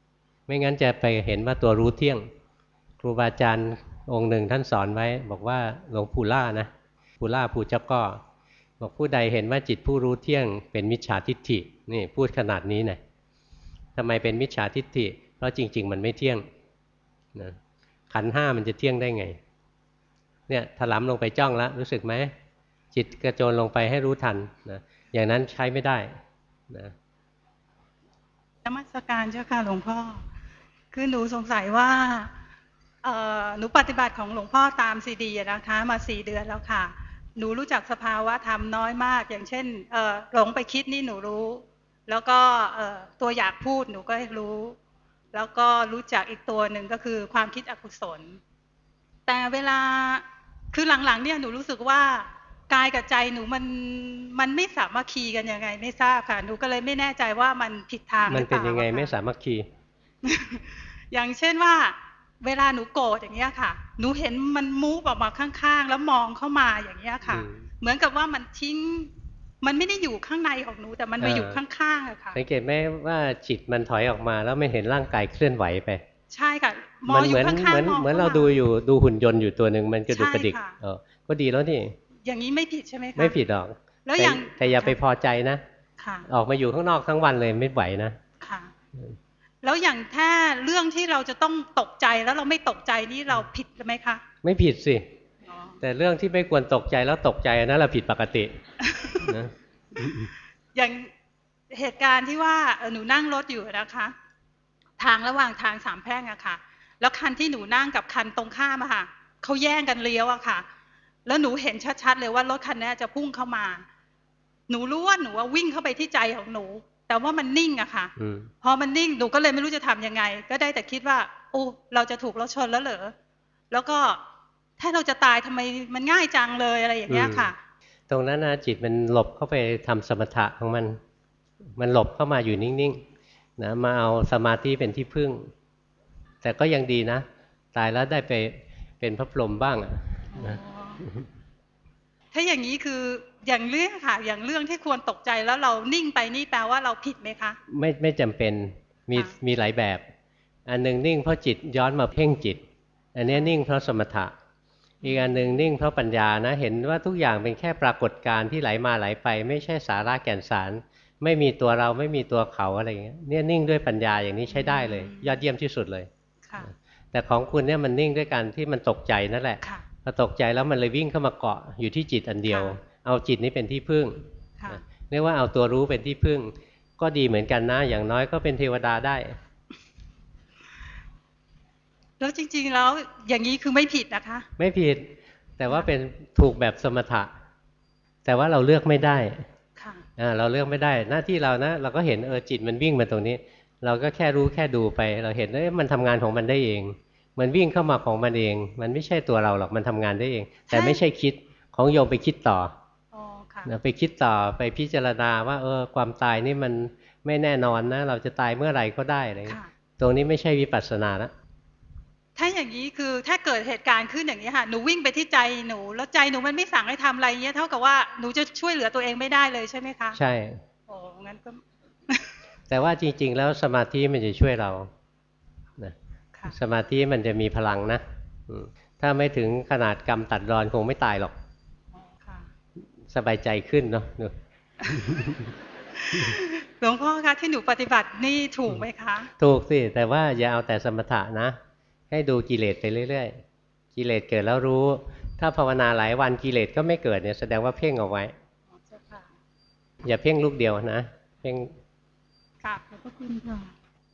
ไม่งั้นจะไปเห็นว่าตัวรู้เที่ยงครูบาอาจารย์องค์หนึ่งท่านสอนไว้บอกว่าหลวงปู่ล่านะปู่ล่าปู่เจ้าก้อบอกผู้ใดเห็นว่าจิตผู้รู้เที่ยงเป็นมิจฉาทิฏฐินี่พูดขนาดนี้นะทำไมเป็นมิจฉาทิฏฐิเพราะจริงๆมันไม่เที่ยงนะขันธ์ห้ามันจะเที่ยงได้ไงเนี่ยถลำลงไปจ้องแล้วรู้สึกไหมจิตกระโจนลงไปให้รู้ทันนะอย่างนั้นใช้ไม่ได้นะนมัสการเจ้าค่ะหลวงพ่อคือหนูสงสัยว่าหนูปฏิบัติของหลวงพ่อตามซีดีนะคะมาสี่เดือนแล้วค่ะหนูรู้จักสภาวะธรรมน้อยมากอย่างเช่นหลงไปคิดนี่หนูรู้แล้วก็ตัวอยากพูดหนูก็รู้แล้วก็รู้จักอีกตัวหนึ่งก็คือความคิดอกุศลแต่เวลาคือหลังๆเนี่ยหนูรู้สึกว่ากายกับใจหนูมันมันไม่สามารถคีกันยังไงไม่ทราบค่ะหนูก็เลยไม่แน่ใจว่ามันผิดทางหรือเปล่ามันเป็นยังไงไม่สามารถคีอย่างเช่นว่าเวลาหนูโกรธอย่างเงี้ยค่ะหนูเห็นมันมูฟออกมาข้างๆแล้วมองเข้ามาอย่างเงี้ยค่ะเหมือนกับว่ามันทิ้งมันไม่ได้อยู่ข้างในของหนูแต่มันมาอยู่ข้างๆอะค่ะสังเกตไหมว่าจิตมันถอยออกมาแล้วไม่เห็นร่างกายเคลื่อนไหวไปใช่ค่ะมองอยู่ข้างๆเหมือนเหมือนเราดูอยู่ดูหุ่นยนต์อยู่ตัวหนึ่งมันกระดุกกระดิกเออก็ดีแล้วนี่อย่างนี้ไม่ผิดใช่ไหมคะไม่ผิดหรอกแล้วอย่างแต่อย่าไปพอใจนะออกมาอยู่ข้างนอกทั้งวันเลยไม่ไหวนะค่ะแล้วอย่างถ้าเรื่องที่เราจะต้องตกใจแล้วเราไม่ตกใจนี่เราผิดไหมคะไม่ผิดสิแต่เรื่องที่ไม่ควรตกใจแล้วตกใจนั้นเราผิดปกตินะอย่างเหตุการณ์ที่ว่าหนูนั่งรถอยู่นะคะทางระหว่างทางสามแพร่งอะค่ะแล้วคันที่หนูนั่งกับคันตรงข้ามอะค่ะเขาแย่งกันเลี้ยวอะค่ะแล้วหนูเห็นชัดๆเลยว่ารถคันนี้จะพุ่งเข้ามาหนูรู้ว่าหนูว่าวิ่งเข้าไปที่ใจของหนูแต่ว่ามันนิ่งอะค่ะพอมันนิ่งหนูก็เลยไม่รู้จะทำยังไงก็ได้แต่คิดว่าโอ้เราจะถูกรถชนแล้วเหรอแล้วก็ถ้าเราจะตายทำไมมันง่ายจังเลยอะไรอย่างเงี้ยค่ะตรงนั้นนะจิตมันหลบเข้าไปทำสมถะของมันมันหลบเข้ามาอยู่นิ่งๆนะมาเอาสมาธิเป็นที่พึ่งแต่ก็ยังดีนะตายแล้วได้ไปเป็นพระพรหมบ้างอะนะถ้าอย่างนี้คืออย่างเรื่องค่ะอย่างเรื่องที่ควรตกใจแล้วเรานิ่งไปนี่แปลว่าเราผิดไหมคะไม่ไม่จำเป็นมีมีหลายแบบอันหนึ่งนิ่งเพราะจิตย้อนมาเพ่งจิตอันนี้นิ่งเพราะสมถะอีกอันหนึ่งนิ่งเพราะปัญญานะเห็นว่าทุกอย่างเป็นแค่ปรากฏการณ์ที่ไหลมาไหลไปไม่ใช่สาระแก่นสารไม่มีตัวเราไม่มีตัวเขาอะไรอย่างเงี้ยเนี่ยนิ่งด้วยปัญญาอย่างนี้ใช้ได้เลยยอดเยี่ยมที่สุดเลยแต่ของคุณเนี่ยมันนิ่งด้วยการที่มันตกใจนั่นแหละพอตกใจแล้วมันเลยวิ่งเข้ามาเกาะอยู่ที่จิตอันเดียวเอาจิตนี้เป็นที่พึ่งเรียกว่าเอาตัวรู้เป็นที่พึ่งก็ดีเหมือนกันนะอย่างน้อยก็เป็นเทวดาได้แล้วจริงๆแล้วอย่างนี้คือไม่ผิดนะคะไม่ผิดแต่ว่าเป็นถูกแบบสมถะแต่ว่าเราเลือกไม่ได้เราเลือกไม่ได้หน้าที่เรานะเราก็เห็นเออจิตมันวิ่งมาตรงนี้เราก็แค่รู้แค่ดูไปเราเห็นว่ามันทำงานของมันได้เองมันวิ่งเข้ามาของมันเองมันไม่ใช่ตัวเราหรอกมันทำงานได้เองแต่ไม่ใช่คิดของโยมไปคิดต่อนะไปคิดต่อไปพิจารณาว่าเออความตายนี่มันไม่แน่นอนนะเราจะตายเมื่อไหร่ก็ได้อะไรตรงนี้ไม่ใช่วิปัสสนาละถ้าอย่างนี้คือถ้าเกิดเหตุการณ์ขึ้นอย่างนี้ค่ะหนูวิ่งไปที่ใจหนูแล้วใจหนูมันไม่สั่งให้ทำอะไรเงี้ยเท่ากับว่าหนูจะช่วยเหลือตัวเองไม่ได้เลยใช่ไหมคะใช่โอ้งั้นก็แต่ว่าจริงๆแล้วสมาธิมันจะช่วยเรานะสมาธิมันจะมีพลังนะถ้าไม่ถึงขนาดกรรมตัดรอนคงไม่ตายหรอกสบายใจขึ้นเนาะหลวงพ่อคะที่หนูปฏิบัตินี่ถูกไหมคะถูกสิแต่ว่าอย่าเอาแต่สมถะนะให้ดูกิเลสไปเรื่อยๆกิเลสเกิดแล้วรู้ถ้าภาวนาหลายวันกิเลสก็ไม่เกิดเนี่ยแสดงว่าเพ่งเอาไว้อย่าเพ่งลูกเดียวนะเพ่งกราบขอบพระคุณค่ะ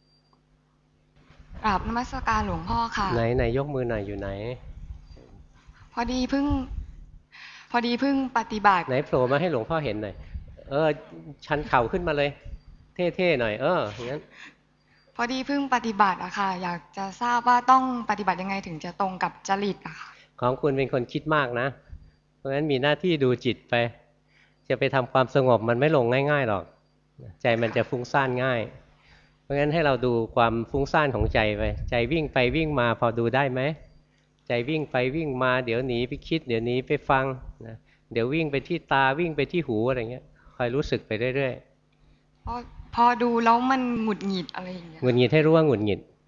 กราบนมัสการหลวงพ่อค่ะไหนไหนยกมือหน่อยอยู่ไหนพอดีเพิ่งพอดีเพิ่งปฏิบัติไหนโผล่มาให้หลวงพ่อเห็นหน่อยเออชันเข่าขึ้นมาเลยเท่ๆหน่อยเอออย่างนั้นพอดีเพิ่งปฏิบัติอะค่ะอยากจะทราบว่าต้องปฏิบัติยังไงถึงจะตรงกับจริตอะค่ะของคุณเป็นคนคิดมากนะเพราะฉะนั้นมีหน้าที่ดูจิตไปจะไปทำความสงบมันไม่ลงง่ายๆหรอกใจมันจะฟุ้งซ่านง่ายเพราะฉะนั้นให้เราดูความฟุ้งซ่านของใจไปใจวิ่งไปวิ่งมาพอดูได้ไหมใจวิ่งไปวิ่งมาเดี๋ยวหนีไปคิดเดี๋ยวหนีไปฟังนะเดี๋ยววิ่งไปที่ตาวิ่งไปที่หูอะไรเงี้ยคอยรู้สึกไปเรื่อยๆพอพอดูแล้วมันหงุดหงิดอะไรอย่างเงี้ยหงุดหงิดให้รู้ว่าหงุดหงิด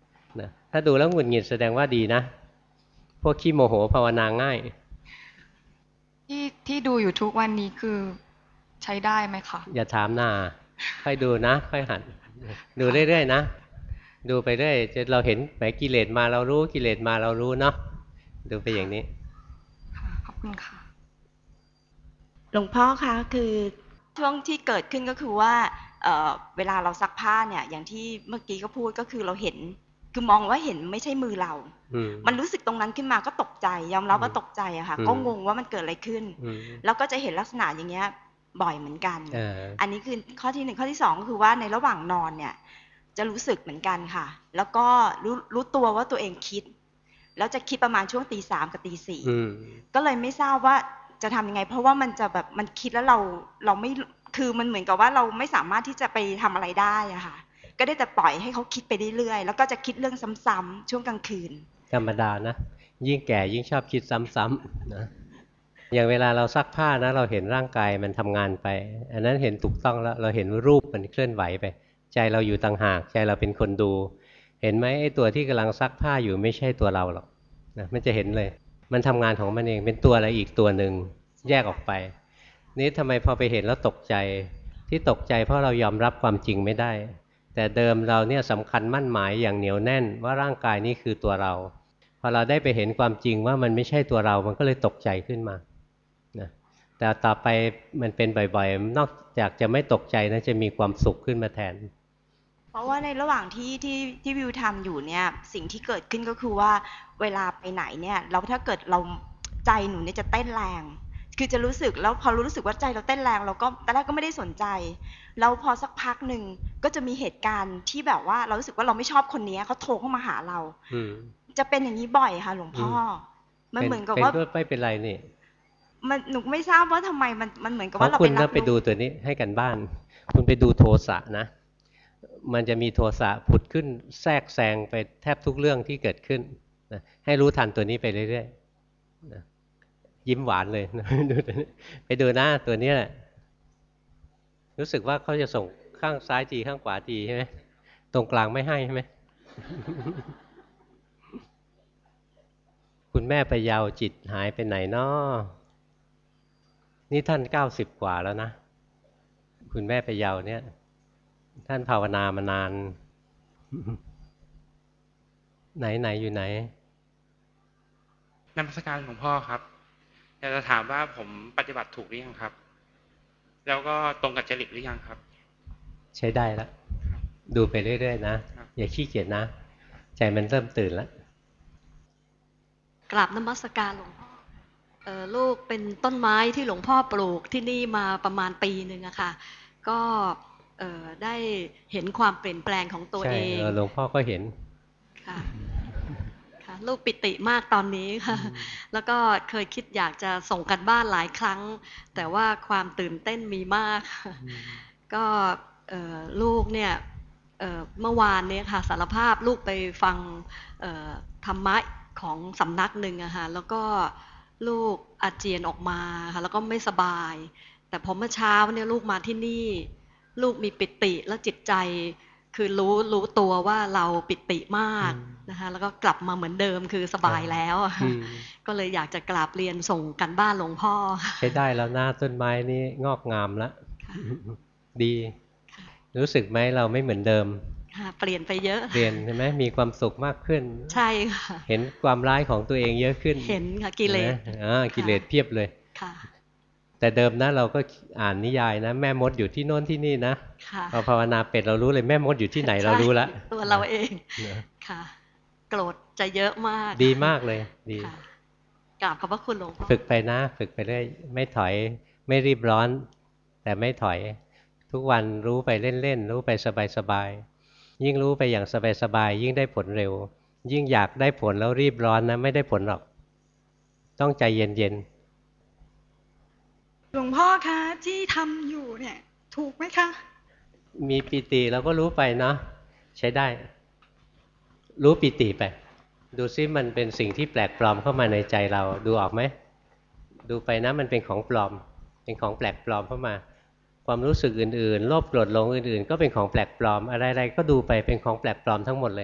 ถ้าดูแล้วหงุดหงิดแสดงว่าดีนะพวกขี้โมโหภาวนาง่ายที่ที่ดูอยู่ทุกวันนี้คือใช้ได้ไหมคะอย่าถามหน้าค่อยดูนะค่อยหัดดูเรื่อยๆนะดูไปเรื่อยจะเราเห็นแหมกิเลสมาเรารู้กิเลสมาเรารู้เนาะดูไปอย่างนี้ขอบคุณค่ะหลวงพ่อคะคือช่วงที่เกิดขึ้นก็คือว่าเอ่อเวลาเราซักผ้าเนี่ยอย่างที่เมื่อกี้ก็พูดก็คือเราเห็นคือมองว่าเห็นไม่ใช่มือเรามันรู้สึกตรงนั้นขึ้นมาก็ตกใจยอมรับว่าตกใจอะค่ะก็งงว่ามันเกิดอะไรขึ้นแล้วก็จะเห็นลักษณะอย่างเงี้ยบ่อยเหมือนกันอันนี้คือข้อที่หนึ่งข้อที่สองก็คือว่าในระหว่างนอนเนี่ยจะรู้สึกเหมือนกันค่ะแล้วก็รู้รู้ตัวว่าตัวเองคิดแล้วจะคิดประมาณช่วงตีสามกับตีสี่ก็เลยไม่ทราบว่าจะทำยังไงเพราะว่ามันจะแบบมันคิดแล้วเราเราไม่คือมันเหมือนกับว่าเราไม่สามารถที่จะไปทำอะไรได้อะค่ะก็ได้แต่ปล่อยให้เขาคิดไปเรื่อยๆแล้วก็จะคิดเรื่องซ้ำๆช่วงกลางคืนธรรมดานะยิ่งแก่ยิ่งชอบคิดซ้ำๆนะอย่างเวลาเราซักผ้านะเราเห็นร่างกายมันทำงานไปอันนั้นเห็นถูกต้องแล้วเราเห็นรูปมันเคลื่อนไหวไปใจเราอยู่ต่างหากใจเราเป็นคนดูเห็นไหมไอ้ตัวที่กำลังซักผ้าอยู่ไม่ใช่ตัวเราหรอกนะมันจะเห็นเลยมันทำงานของมันเองเป็นตัวอะไรอีกตัวหนึ่งแยกออกไปนี่ทำไมพอไปเห็นแล้วตกใจที่ตกใจเพราะเรายอมรับความจริงไม่ได้แต่เดิมเราเนี่ยสำคัญมั่นหมายอย่างเหนียวแน่นว่าร่างกายนี้คือตัวเราพอเราได้ไปเห็นความจริงว่ามันไม่ใช่ตัวเรามันก็เลยตกใจขึ้นมานะแต่ต่อไปมันเป็นบ่อยๆนอกจากจะไม่ตกใจนะจะมีความสุขขึ้นมาแทนเพราะว่าในระหว่างที่ที่ที่วิวทำอยู่เนี่ยสิ่งที่เกิดขึ้นก็คือว่าเวลาไปไหนเนี่ยเราถ้าเกิดเราใจหนูเนี่ยจะเต้นแรงคือจะรู้สึกแล้วพอรู้สึกว่าใจเราเต้นแรงเราก็ตอนแรกก็ไม่ได้สนใจแล้วพอสักพักหนึ่งก็จะมีเหตุการณ์ที่แบบว่าเรารู้สึกว่าเราไม่ชอบคนนี้เขาโทรเข้ามาหาเราจะเป็นอย่างนี้บ่อยค่ะหลวงพ่อมันเหมือนกับว่าไม่เป็นไรนี่มันหนูไม่ทราบว่าทำไมมันมันเหมือนกับว่าเราไปรับรู้คุณไปดูตัวนี้ให้กันบ้านคุณไปดูโทสะนะมันจะมีโทสะผุดขึ้นแทรกแซงไปแทบทุกเรื่องที่เกิดขึ้นนะให้รู้ทันตัวนี้ไปเรื่อยๆนะยิ้มหวานเลยไปดูนะตัวนี้แหละรู้สึกว่าเขาจะส่งข้างซ้ายทีข้างขวาทีใช่ไหมตรงกลางไม่ให้ใช่ไหม คุณแม่ไปยาวจิตหายไปไหนน้อนี่ท่านเก้าสิบกว่าแล้วนะคุณแม่ไปยาวเนี่ยท่านภาวนามานาน ไหนไหนอยู่ไหนนมัสการหลวงพ่อครับอยากจะถามว่าผมปฏิบัติถูกหรือยังครับแล้วก็ตรงกับจริตหรือยังครับใช้ได้แล้วดูไปเรื่อยๆนะอย่าขี้เกียจนะใจมันเริ่มตื่นแล้วกราบนมัสการหลวงพ่อเอ่อลูกเป็นต้นไม้ที่หลวงพ่อปลูกที่นี่มาประมาณปีหนึ่งอะค่ะก็เอ่อได้เห็นความเปลี่ยนแปลงของตัวเองใช่หลวงพ่อก็เห็นค่ะค่ะลูกปิติมากตอนนี้ค่ะแล้วก็เคยคิดอยากจะส่งกันบ้านหลายครั้งแต่ว่าความตื่นเต้นมีมากก็เอ่อลูกเนี่ยเอ่อเมื่อวานเนี่ยค่ะสารภาพลูกไปฟังเอ่อธรรมะของสำนักหนึ่งอะค่ะแล้วก็ลูกอาเจียนออกมาค่ะแล้วก็ไม่สบายแต่พอเมื่อเช้าเนี่ยลูกมาที่นี่ลูกมีปิติแล้วจิตใจคือรู้รู้ตัวว่าเราปิติมากนะคะแล้วก็กลับมาเหมือนเดิมคือสบายแล้วก็เลยอยากจะกราบเรียนส่งกันบ้านหลวงพ่อใช้ได้แล้วหน้าต้นไม้นี่งอกงามแล้วดีรู้สึกไหมเราไม่เหมือนเดิมเปลี่ยนไปเยอะเปลี่ยนใช่ไหมมีความสุขมากขึ้นใช่ค่ะเห็นความร้ายของตัวเองเยอะขึ้นเห็นค่ะกิเลสอ่ากิเลสเพียบเลยค่ะแต่เดิมนะเราก็อ่านนิยายนะแม่มดอยู่ที่โน่นที่นี่นะพอภาวนาเป็ดเรารู้เลยแม่มดอยู่ที่ไหนเรารู้แล้วตัวเราเองค่ะโกรธจะเยอะมากดีมากเลยดีกราบขอบพระคุณหลวงพ่อฝึกไปนะฝึกไปเรื่อยไม่ถอยไม่รีบร้อนแต่ไม่ถอยทุกวันรู้ไปเล่นๆรู้ไปสบายๆยิ่งรู้ไปอย่างสบายๆยิ่งได้ผลเร็วยิ่งอยากได้ผลแล้วรีบร้อนนะไม่ได้ผลหรอกต้องใจเย็นๆหลวงพ่อคะที่ทำอยู่เนี่ยถูกไหมคะมีปิติเราก็รู้ไปเนาะใช้ได้รู้ปิติไปดูซิมันเป็นสิ่งที่แปลกปลอมเข้ามาในใจเราดูออกไหมดูไปนะมันเป็นของปลอมเป็นของแปลกปลอมเข้ามาความรู้สึกอื่นๆโลภโกรธหลงอื่นๆก็เป็นของแปลกปลอมอะไรๆก็ดูไปเป็นของแปลกปลอมทั้งหมดเลย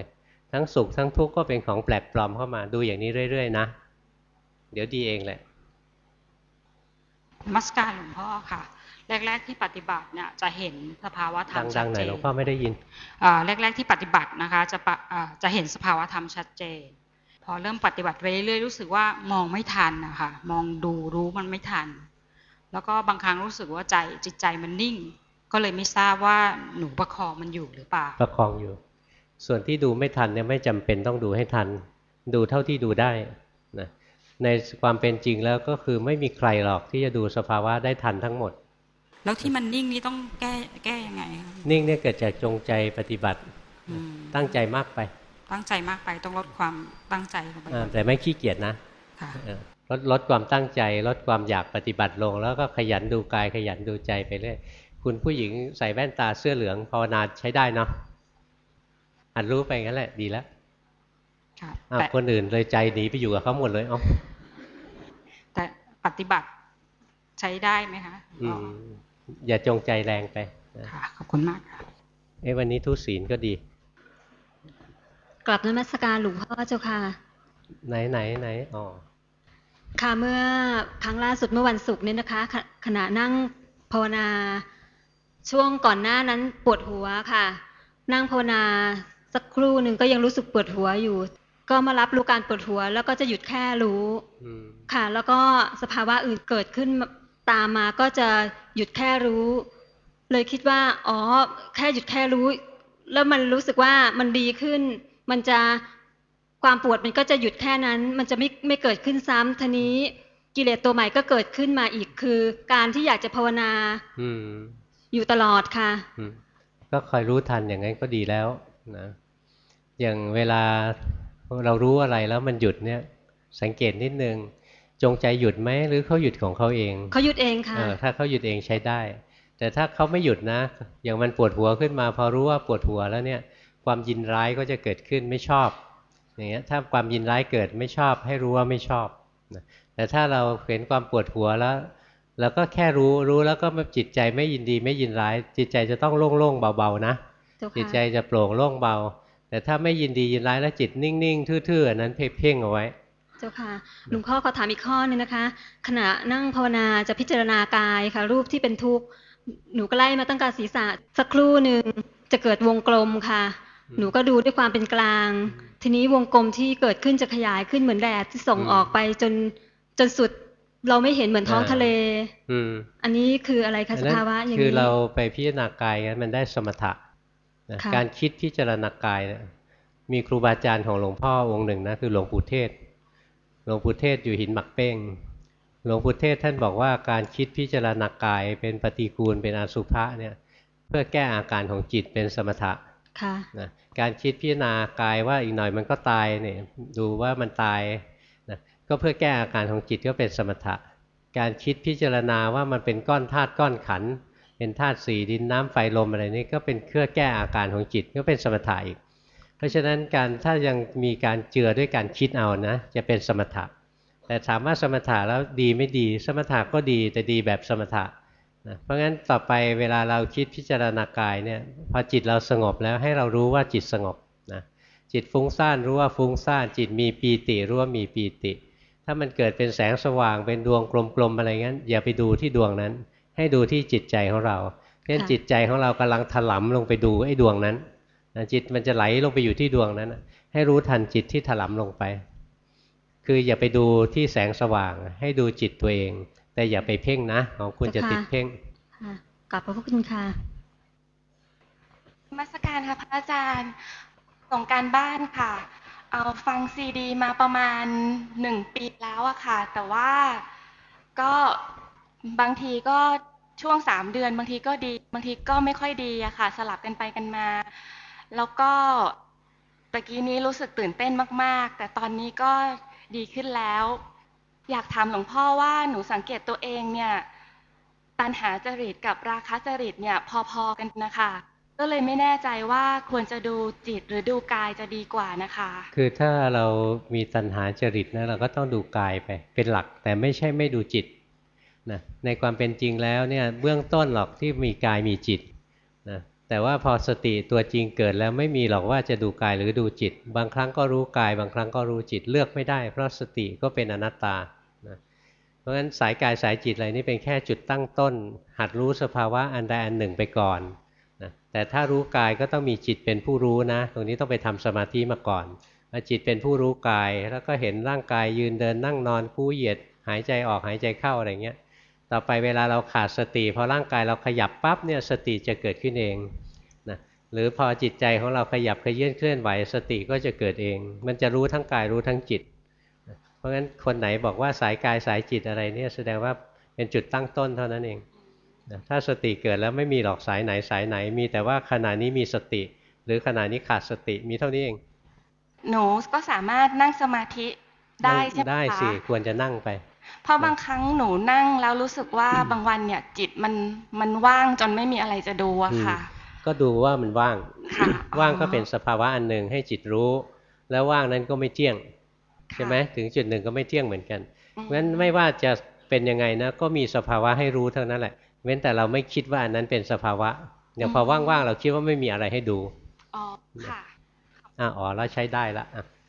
ทั้งสุขทั้งทุกข์ก็เป็นของแปลกปลอมเข้ามาดูอย่างนี้เรื่อยๆนะเดี๋ยวดีเองแหละนมัสการหลวงพ่อค่ะแรกๆที่ปฏิบัติเนี่ยจะเห็นสภาวะธรรมชัดเจนดังๆหน่อยหลวงพ่อไม่ได้ยินแรกๆที่ปฏิบัตินะคะจะจะเห็นสภาวะธรรมชัดเจนพอเริ่มปฏิบัติไปเรื่อยๆรู้สึกว่ามองไม่ทันนะคะมองดูรู้มันไม่ทันแล้วก็บางครั้งรู้สึกว่าใจจิตใจมันนิ่งก็เลยไม่ทราบว่าหนูประคองมันอยู่หรือเปล่าประคองอยู่ส่วนที่ดูไม่ทันเนี่ยไม่จำเป็นต้องดูให้ทันดูเท่าที่ดูได้นะในความเป็นจริงแล้วก็คือไม่มีใครหรอกที่จะดูสภาวะได้ทันทั้งหมดแล้วที่มันนิ่งนี่ต้องแก้แก้ยังไงนิ่งเนี่ยเกิดจากจงใจปฏิบัติตั้งใจมากไปตั้งใจมากไปต้องลดความตั้งใจลงไปแต่ไม่ขี้เกียจนะลดลดความตั้งใจลดความอยากปฏิบัติลงแล้วก็ขยันดูกายขยันดูใจไปเรื่อยคุณผู้หญิงใส่แว่นตาเสื้อเหลืองภาวนาใช้ได้เนาะหัดรู้ไปงั้นแหละดีแล้วแต่คนอื่นเลยใจหนีไปอยู่กับเขาหมดเลยเอ้าแต่ปฏิบัติใช้ได้ไหมคะอย่าจงใจแรงไปค่ะขอบคุณมากค่ะเอ้วันนี้ทุศีลก็ดีกลับนมัสการหลวงพ่อเจ้าค่ะไหนไหนไหนอ๋อค่ะเมื่อครั้งล่าสุดเมื่อวันศุกร์นี้นะคะขณะนั่งภาวนาช่วงก่อนหน้านั้นปวดหัวค่ะนั่งภาวนาสักครู่หนึ่งก็ยังรู้สึกปวดหัวอยู่ก็มารับรู้การปวดหัวแล้วก็จะหยุดแค่รู้ค่ะแล้วก็สภาวะอื่นเกิดขึ้นตามมาก็จะหยุดแค่รู้เลยคิดว่าอ๋อแค่หยุดแค่รู้แล้วมันรู้สึกว่ามันดีขึ้นมันจะความปวดมันก็จะหยุดแค่นั้นมันจะไม่ไม่เกิดขึ้นซ้ำทีนี้กิเลสตัวใหม่ก็เกิดขึ้นมาอีกคือการที่อยากจะภาวนาอยู่ตลอดค่ะก็คอยรู้ทันอย่างนั้นก็ดีแล้วนะอย่างเวลาเรารู้อะไรแล้วมันหยุดเนี่ยสังเกตนิดนึงจงใจหยุดไหมหรือเขาหยุดของเขาเองเขาหยุดเองค่ะถ้าเขาหยุดเองใช้ได้แต่ถ้าเขาไม่หยุดนะอย่างมันปวดหัวขึ้นมาพอรู้ว่าปวดหัวแล้วเนี่ยความยินร้ายก็จะเกิดขึ้นไม่ชอบอย่างเงี้ยถ้าความยินร้ายเกิดไม่ชอบให้รู้ว่าไม่ชอบแต่ถ้าเราเห็นความปวดหัวแล้วเราก็แค่รู้รู้แล้วก็จิตใจไม่ยินดีไม่ยินร้ายจิตใจจะต้องโล่งๆเบาๆนะจิตใจจะโปร่งโล่งเบาแต่ถ้าไม่ยินดียินร้ายแล้วจิตนิ่งๆทื่อๆนั้นเพ่งเอาไว้เจ้าค่ะหลวงพ่อขอถามอีกข้อนึงนะคะขณะนั่งภาวนาจะพิจารณากายค่ะรูปที่เป็นทุกข์หนูก็ไล่มาตั้งแต่ศีรษะสักครู่หนึ่งจะเกิดวงกลมค่ะหนูก็ดูด้วยความเป็นกลางทีนี้วงกลมที่เกิดขึ้นจะขยายขึ้นเหมือนแดดที่ส่งออกไปจนจนสุดเราไม่เห็นเหมือนท้องทะเลอันนี้คืออะไรคะสภาวะอย่างนี้คือเราไปพิจารณากายมันได้สมถะการคิดพิจารณากายเนี่ยมีครูบาอาจารย์ของหลวงพ่อองค์หนึ่งนะคือหลวงปู่เทศหลวงปู่เทศอยู่หินหมักเป้งหลวงปู่เทศท่านบอกว่าการคิดพิจารณากายเป็นปฏิกูลเป็นอสุภะเนี่ยเพื่อแก้อาการของจิตเป็นสมถะนะการคิดพิจารณากายว่าอีกหน่อยมันก็ตายเนี่ยดูว่ามันตายนะก็เพื่อแก้อาการของจิตก็เป็นสมถะการคิดพิจารณาว่ามันเป็นก้อนธาตุก้อนขันธ์เป็นธาตุสี่ดินน้ำไฟลมอะไรนี่ก็เป็นเครื่องแก้อาการของจิตก็เป็นสมถะอีกเพราะฉะนั้นการถ้ายังมีการเจือด้วยการคิดเอานะจะเป็นสมถะแต่ถามว่าสมถะแล้วดีไม่ดีสมถะก็ดีแต่ดีแบบสมถะนะเพราะงั้นต่อไปเวลาเราคิดพิจารณากายเนี่ยพอจิตเราสงบแล้วให้เรารู้ว่าจิตสงบนะจิตฟุ้งซ่านรู้ว่าฟุ้งซ่านจิตมีปีติรู้ว่ามีปีติถ้ามันเกิดเป็นแสงสว่างเป็นดวงกลมๆอะไรงั้นอย่าไปดูที่ดวงนั้นให้ดูที่จิตใจของเราเพราะฉะนั้นจิตใจของเรากำลังถลำลงไปดูไอ้ดวงนั้นจิตมันจะไหลลงไปอยู่ที่ดวงนั้นให้รู้ทันจิตที่ถลำลงไปคืออย่าไปดูที่แสงสว่างให้ดูจิตตัวเองแต่อย่าไปเพ่งนะของคุณจะติดเพ่งกลับพระพุทธคุณค่ะนมัสการค่ะพระอาจารย์ส่งการบ้านค่ะเอาฟังซีดีมาประมาณหนึ่งปีแล้วอะค่ะแต่ว่าก็บางทีก็ช่วงสามเดือนบางทีก็ดีบางทีก็ไม่ค่อยดีอะค่ะสลับกันไปกันมาแล้วก็ตะกี้นี้รู้สึกตื่นเต้นมากๆแต่ตอนนี้ก็ดีขึ้นแล้วอยากถามหลวงพ่อว่าหนูสังเกตตัวเองเนี่ยตัณหาจริตกับราคะจริตเนี่ยพอๆกันนะคะก็เลยไม่แน่ใจว่าควรจะดูจิตหรือดูกายจะดีกว่านะคะคือถ้าเรามีตัณหาจริตนะเราก็ต้องดูกายไปเป็นหลักแต่ไม่ใช่ไม่ดูจิตนะในความเป็นจริงแล้วเนี่ยเบื้องต้นหรอกที่มีกายมีจิตนะแต่ว่าพอสติตัวจริงเกิดแล้วไม่มีหรอกว่าจะดูกายหรือดูจิตบางครั้งก็รู้กายบางครั้งก็รู้จิตเลือกไม่ได้เพราะสติก็เป็นอนัตตานะเพราะฉะนั้นสายกายสายจิตอะไรนี่เป็นแค่จุดตั้งต้นหัดรู้สภาวะอันใดอันหนึ่งไปก่อนนะแต่ถ้ารู้กายก็ต้องมีจิตเป็นผู้รู้นะตรงนี้ต้องไปทำสมาธิมาก่อนจิตเป็นผู้รู้กายแล้วก็เห็นร่างกายยืนเดินนั่งนอนคู่เหยียดหายใจออกหายใจเข้าอะไรเงี้ยต่อไปเวลาเราขาดสติพอร่างกายเราขยับปั๊บเนี่ยสติจะเกิดขึ้นเองนะหรือพอจิตใจของเราขยับขยื่นเคลื่อนไหวสติก็จะเกิดเองมันจะรู้ทั้งกายรู้ทั้งจิตนะเพราะงั้นคนไหนบอกว่าสายกายสายจิตอะไรเนี่ยแสดงว่าเป็นจุดตั้งต้นเท่านั้นเองนะถ้าสติเกิดแล้วไม่มีหรอกสายไหนสายไหนมีแต่ว่าขณะนี้มีสติหรือขณะนี้ขาดสติมีเท่านี้เองหนูก็สามารถนั่งสมาธิได้ใช่ไหมคะได้สิควรจะนั่งไปเพราะบางครั้งหนูนั่งแล้วรู้สึกว่าบางวันเนี่ยจิตมันมันว่างจนไม่มีอะไรจะดูอะค่ะก็ดูว่ามันว่างว่างก็เป็นสภาวะอันหนึ่งให้จิตรู้แล้วว่างนั้นก็ไม่เที่ยงใช่ไหมถึงจุดหนึ่งก็ไม่เที่ยงเหมือนกันเพราะฉะนั้นไม่ว่าจะเป็นยังไงนะก็มีสภาวะให้รู้เท่านั้นแหละเว้นแต่เราไม่คิดว่าอันนั้นเป็นสภาวะเดี๋ยวพอว่างๆเราคิดว่าไม่มีอะไรให้ดูอ๋อค่ะอ๋อแล้วใช้ได้ละ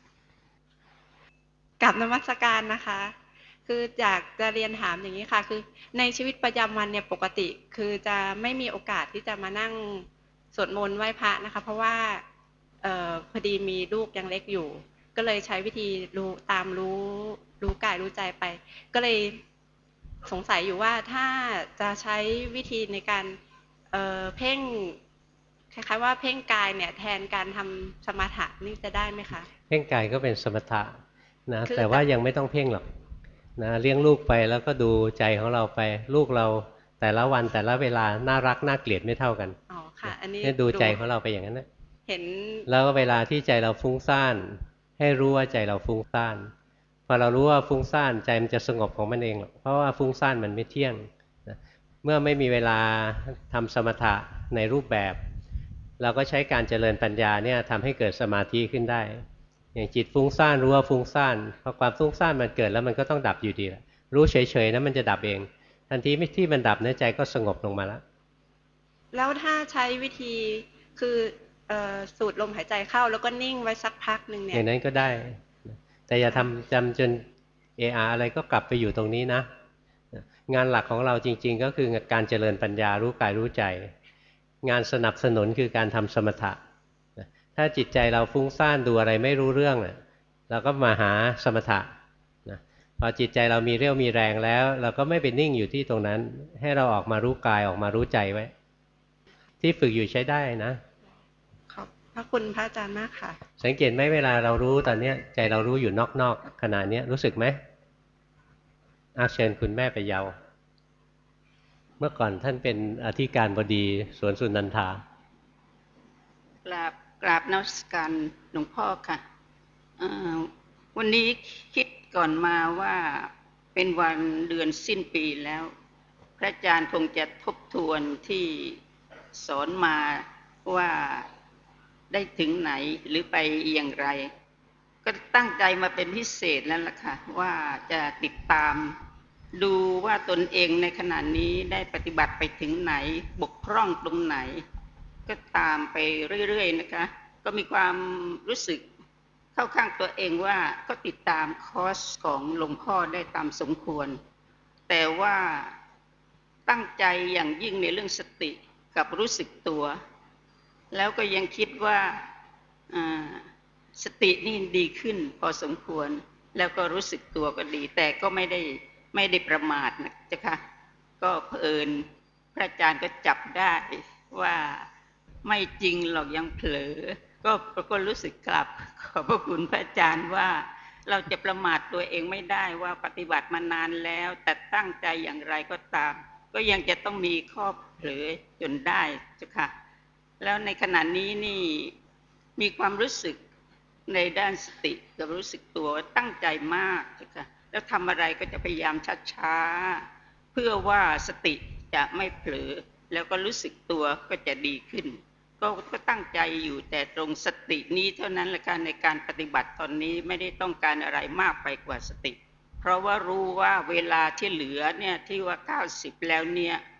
กราบนมัสการนะคะคืออยากจะเรียนถามอย่างนี้ค่ะคือในชีวิตประจำวันเนี่ยปกติคือจะไม่มีโอกาสที่จะมานั่งสวดมนต์ไหว้พระนะคะเพราะว่าเอ่อพอดีมีลูกยังเล็กอยู่ก็เลยใช้วิธีรู้ตามรู้รู้กายรู้ใจไปก็เลยสงสัยอยู่ว่าถ้าจะใช้วิธีในการเอ่อเพ่งคล้ายๆว่าเพ่งกายเนี่ยแทนการทำสมถะนี่จะได้ไหมคะเพ่งกายก็เป็นสมถะนะแต่ว่ายังไม่ต้องเพ่งหรอกนะเลี้ยงลูกไปแล้วก็ดูใจของเราไปลูกเราแต่ละวันแต่ละเวลาน่ารักน่าเกลียดไม่เท่ากันอ๋อค่ะอันนี้ดูใจของเราไปอย่างนั้นนะเห็นแล้วเวลาที่ใจเราฟุ้งซ่านให้รู้ว่าใจเราฟุ้งซ่านพอเรารู้ว่าฟุ้งซ่านใจมันจะสงบของมันเองเพราะว่าฟุ้งซ่านมันไม่เที่ยงนะเมื่อไม่มีเวลาทำสมถะในรูปแบบเราก็ใช้การเจริญปัญญาเนี่ยทำให้เกิดสมาธิขึ้นได้อย่างจิตฟุ้งซ่านรู้ว่าฟุ้งซ่านพอความฟุ้งซ่านมันเกิดแล้วมันก็ต้องดับอยู่ดีแหละรู้เฉยๆนะมันจะดับเองทันทีที่มันดับเนื้อใจก็สงบลงมาแล้วแล้วถ้าใช้วิธีคือสูดลมหายใจเข้าแล้วก็นิ่งไว้สักพักหนึ่งเนี่ยอย่างนั้นก็ได้แต่อย่าทำจำจนเอออะไรก็กลับไปอยู่ตรงนี้นะงานหลักของเราจริงๆก็คือการเจริญปัญญารู้กายรู้ใจงานสนับสนุนคือการทำสมถะถ้าจิตใจเราฟุ้งซ่านดูอะไรไม่รู้เรื่องเนี่ยเราก็มาหาสมถะนะพอจิตใจเรามีเรี่ยวมีแรงแล้วเราก็ไม่ไปนิ่งอยู่ที่ตรงนั้นให้เราออกมารู้กายออกมารู้ใจไว้ที่ฝึกอยู่ใช้ได้นะขอบพระคุณพระอาจารย์มากค่ะสังเกตไหมเวลาเรารู้ตอนนี้ใจเรารู้อยู่นอกๆขณะนี้รู้สึกไหมอาเชิญคุณแม่ไปเยาว์เมื่อก่อนท่านเป็นอธิการบดีสวนสุนันทากราบกราบนมัสการหลวงพ่อค่ะวันนี้คิดก่อนมาว่าเป็นวันเดือนสิ้นปีแล้วพระอาจารย์คงจะทบทวนที่สอนมาว่าได้ถึงไหนหรือไปอย่างไรก็ตั้งใจมาเป็นพิเศษแล้วล่ะค่ะว่าจะติดตามดูว่าตนเองในขณะนี้ได้ปฏิบัติไปถึงไหนบกพร่องตรงไหนก็ตามไปเรื่อยๆนะคะก็มีความรู้สึกเข้าข้างตัวเองว่าก็ติดตามคอร์สของหลวงพ่อได้ตามสมควรแต่ว่าตั้งใจอย่างยิ่งในเรื่องสติกับรู้สึกตัวแล้วก็ยังคิดว่าสตินี่ดีขึ้นพอสมควรแล้วก็รู้สึกตัวก็ดีแต่ก็ไม่ได้ไม่ได้ประมาทนะจ๊ะค่ะก็เผอิญพระอาจารย์ก็จับได้ว่าไม่จริงหรอกยังเผลอก็ก็รู้สึกกลับขอบพระคุณพระอาจารย์ว่าเราจะประมาทตัวเองไม่ได้ว่าปฏิบัติมานานแล้วแต่ตั้งใจอย่างไรก็ตามก็ยังจะต้องมีข้อเผลอจนได้จ้ะค่ะแล้วในขณะนี้นี่มีความรู้สึกในด้านสติกับรู้สึกตัวตั้งใจมากจ้ะค่ะแล้วทำอะไรก็จะพยายามช้าๆเพื่อว่าสติจะไม่เผลอแล้วก็รู้สึกตัวก็จะดีขึ้นก็ก็ตั้งใจอยู่แต่ตรงสตินี้เท่านั้นแหละค่ะในการปฏิบัติตอนนี้ไม่ได้ต้องการอะไรมากไปกว่าสติเพราะว่ารู้ว่าเวลาที่เหลือเนี่ยที่ว่าเก้าสิบแล้วเนี่ย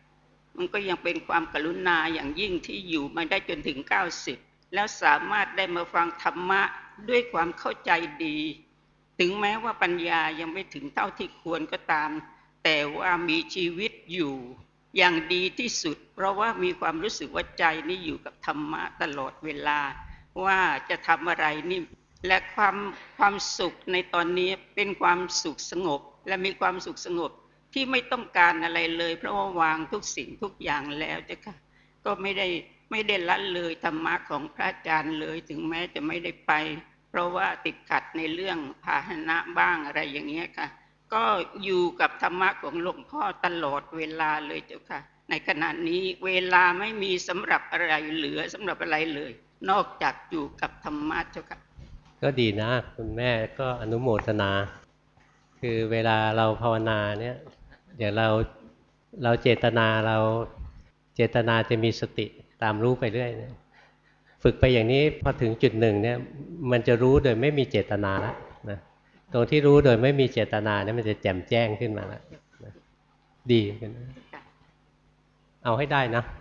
มันก็ยังเป็นความกรุณาอย่างยิ่งที่อยู่มาได้จนถึงเก้าสิบแล้วสามารถได้มาฟังธรรมะด้วยความเข้าใจดีถึงแม้ว่าปัญญายังไม่ถึงเท่าที่ควรก็ตามแต่ว่ามีชีวิตอยู่อย่างดีที่สุดเพราะว่ามีความรู้สึกว่าใจนี่อยู่กับธรรมะตลอดเวลาว่าจะทำอะไรนี่และความความสุขในตอนนี้เป็นความสุขสงบและมีความสุขสงบที่ไม่ต้องการอะไรเลยเพราะว่าวางทุกสิ่งทุกอย่างแล้วเจ้าค่ะก็ไม่ได้ไม่ได้ละเลยธรรมะของพระอาจารย์เลยถึงแม้จะไม่ได้ไปเพราะว่าติดขัดในเรื่องพาหนะบ้างอะไรอย่างเงี้ยค่ะก็อยู่กับธรรมะของหลวงพ่อตลอดเวลาเลยเจ้าค่ะในขณะนี้เวลาไม่มีสำหรับอะไรเหลือสำหรับอะไรเลยนอกจากอยู่กับธรรมะเจ้าค่ะก็ดีนะคุณแม่ก็อนุโมทนาคือเวลาเราภาวนาเนี่ยเดี๋ยวเราเราเจตนาเราเจตนาจะมีสติตามรู้ไปเรื่อยนะฝึกไปอย่างนี้พอถึงจุดหนึ่งเนี่ยมันจะรู้โดยไม่มีเจตนาแล้วนะตรงที่รู้โดยไม่มีเจตนาเนี่ยมันจะแจ่มแจ้งขึ้นมาแล้วนะดีกันเอาให้ได้นะ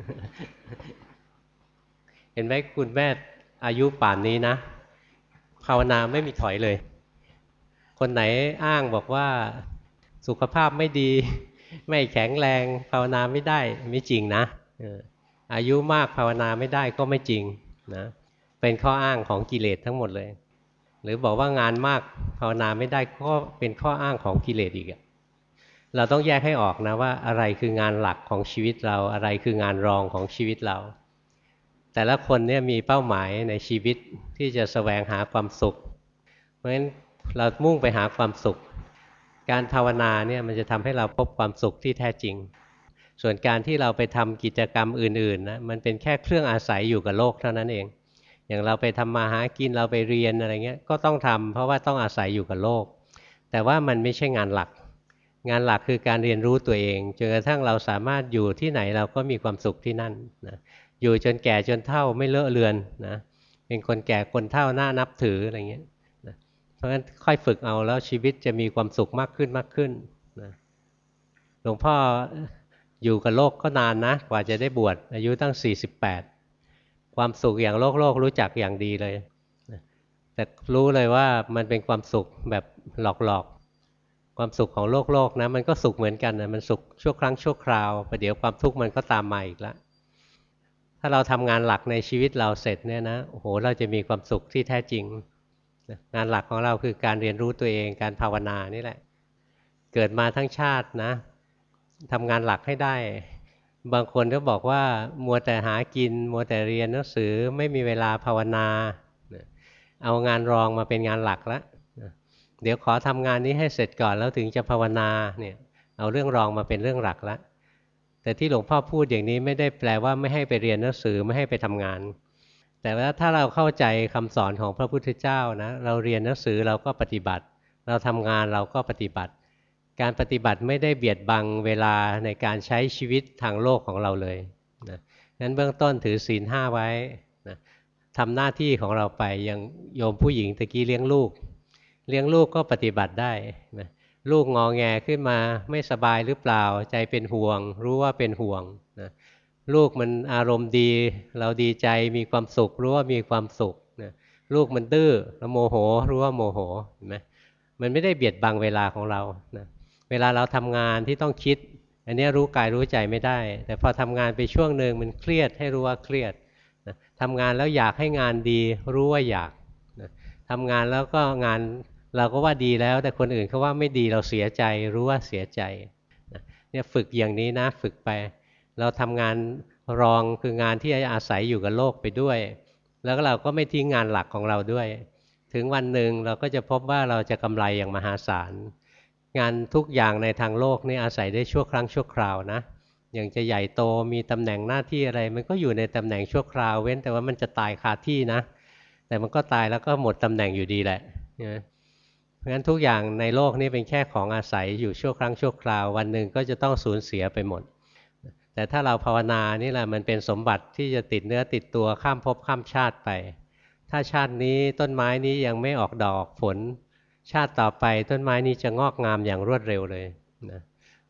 เห็นไหมคุณแม่อายุป่านนี้นะภาวนาไม่มีถอยเลยคนไหนอ้างบอกว่าสุขภาพไม่ดีไม่แข็งแรงภาวนาไม่ได้ไม่จริงนะอายุมากภาวนาไม่ได้ก็ไม่จริงนะเป็นข้ออ้างของกิเลสทั้งหมดเลยหรือบอกว่างานมากภาวนาไม่ได้ก็เป็นข้ออ้างของกิเลสอีกเราต้องแยกให้ออกนะว่าอะไรคืองานหลักของชีวิตเราอะไรคืองานรองของชีวิตเราแต่ละคนเนี่ยมีเป้าหมายในชีวิตที่จะแสวงหาความสุขเพราะฉะนั้นเรามุ่งไปหาความสุขการภาวนาเนี่ยมันจะทำให้เราพบความสุขที่แท้จริงส่วนการที่เราไปทำกิจกรรมอื่นๆนะมันเป็นแค่เครื่องอาศัยอยู่กับโลกเท่านั้นเองอย่างเราไปทำมาหากินเราไปเรียนอะไรเงี้ยก็ต้องทำเพราะว่าต้องอาศัยอยู่กับโลกแต่ว่ามันไม่ใช่งานหลักงานหลักคือการเรียนรู้ตัวเองจนกระทั่งเราสามารถอยู่ที่ไหนเราก็มีความสุขที่นั่นนะอยู่จนแก่จนเฒ่าไม่เลอะเลือนนะเป็นคนแก่คนเฒ่าน่านับถืออะไรเงี้ยนะเพราะฉะนั้นค่อยฝึกเอาแล้วชีวิตจะมีความสุขมากขึ้นมากขึ้นนะหลวงพ่ออยู่กับโลกก็นานนะกว่าจะได้บวชอายุตั้งสี่สิบแปดความสุขอย่างโลกโลกรู้จักอย่างดีเลยนะแต่รู้เลยว่ามันเป็นความสุขแบบหลอกๆความสุขของโลกโลกนะมันก็สุขเหมือนกันนะมันสุขชั่วครั้งชั่วคราวประเดี๋ยวความทุกข์มันก็ตามมาอีกแล้วถ้าเราทำงานหลักในชีวิตเราเสร็จเนี่ยนะโอ้โหเราจะมีความสุขที่แท้จริงงานหลักของเราคือการเรียนรู้ตัวเองการภาวนานี่แหละเกิดมาทั้งชาตินะทำงานหลักให้ได้บางคนก็บอกว่ามัวแต่หากินมัวแต่เรียนหนังสือไม่มีเวลาภาวนาเอางานรองมาเป็นงานหลักแล้วเดี๋ยวขอทำงานนี้ให้เสร็จก่อนแล้วถึงจะภาวนาเนี่ยเอาเรื่องรองมาเป็นเรื่องหลักแล้วแต่ที่หลวงพ่อพูดอย่างนี้ไม่ได้แปลว่าไม่ให้ไปเรียนหนังสือไม่ให้ไปทำงานแต่ว่าถ้าเราเข้าใจคำสอนของพระพุทธเจ้านะเราเรียนหนังสือเราก็ปฏิบัติเราทำงานเราก็ปฏิบัติการปฏิบัติไม่ได้เบียดบังเวลาในการใช้ชีวิตทางโลกของเราเลยนะงั้นเบื้องต้นถือศีลห้าไว้นะทำหน้าที่ของเราไปอย่างโยมผู้หญิงตะกี้เลี้ยงลูกเลี้ยงลูกก็ปฏิบัติได้นะลูกงอแงขึ้นมาไม่สบายหรือเปล่าใจเป็นห่วงรู้ว่าเป็นห่วงนะลูกมันอารมณ์ดีเราดีใจมีความสุขรู้ว่ามีความสุขนะลูกมันดื้อแล้วโมโหรู้ว่าโมโหเห็นไหมมันไม่ได้เบียดบังเวลาของเรานะเวลาเราทำงานที่ต้องคิดอันนี้รู้กายรู้ใจไม่ได้แต่พอทำงานไปช่วงหนึ่งมันเครียดให้รู้ว่าเครียดนะทำงานแล้วอยากให้งานดีรู้ว่าอยากนะทำงานแล้วก็งานเราก็ว่าดีแล้วแต่คนอื่นเขาว่าไม่ดีเราเสียใจรู้ว่าเสียใจนะเนี่ยฝึกอย่างนี้นะฝึกไปเราทำงานรองคืองานที่อาศัยอยู่กับโลกไปด้วยแล้วเราก็ไม่ทิ้งงานหลักของเราด้วยถึงวันหนึ่งเราก็จะพบว่าเราจะกำไรอย่างมหาศาลงานทุกอย่างในทางโลกนี่อาศัยได้ชั่วครั้งชั่วคราวนะอย่างจะใหญ่โตมีตำแหน่งหน้าที่อะไรมันก็อยู่ในตำแหน่งชั่วคราวเว้นแต่ว่ามันจะตายคาที่นะแต่มันก็ตายแล้วก็หมดตำแหน่งอยู่ดีแหละนะเพราะฉะนั้นทุกอย่างในโลกนี้เป็นแค่ของอาศัยอยู่ชั่วครั้งชั่วคราววันหนึ่งก็จะต้องสูญเสียไปหมดแต่ถ้าเราภาวนานี่แหละมันเป็นสมบัติที่จะติดเนื้อติดตัวข้ามภพข้ามชาติไปถ้าชาตินี้ต้นไม้นี้ยังไม่ออกดอกผลชาติต่อไปต้นไม้นี้จะงอกงามอย่างรวดเร็วเลยนะ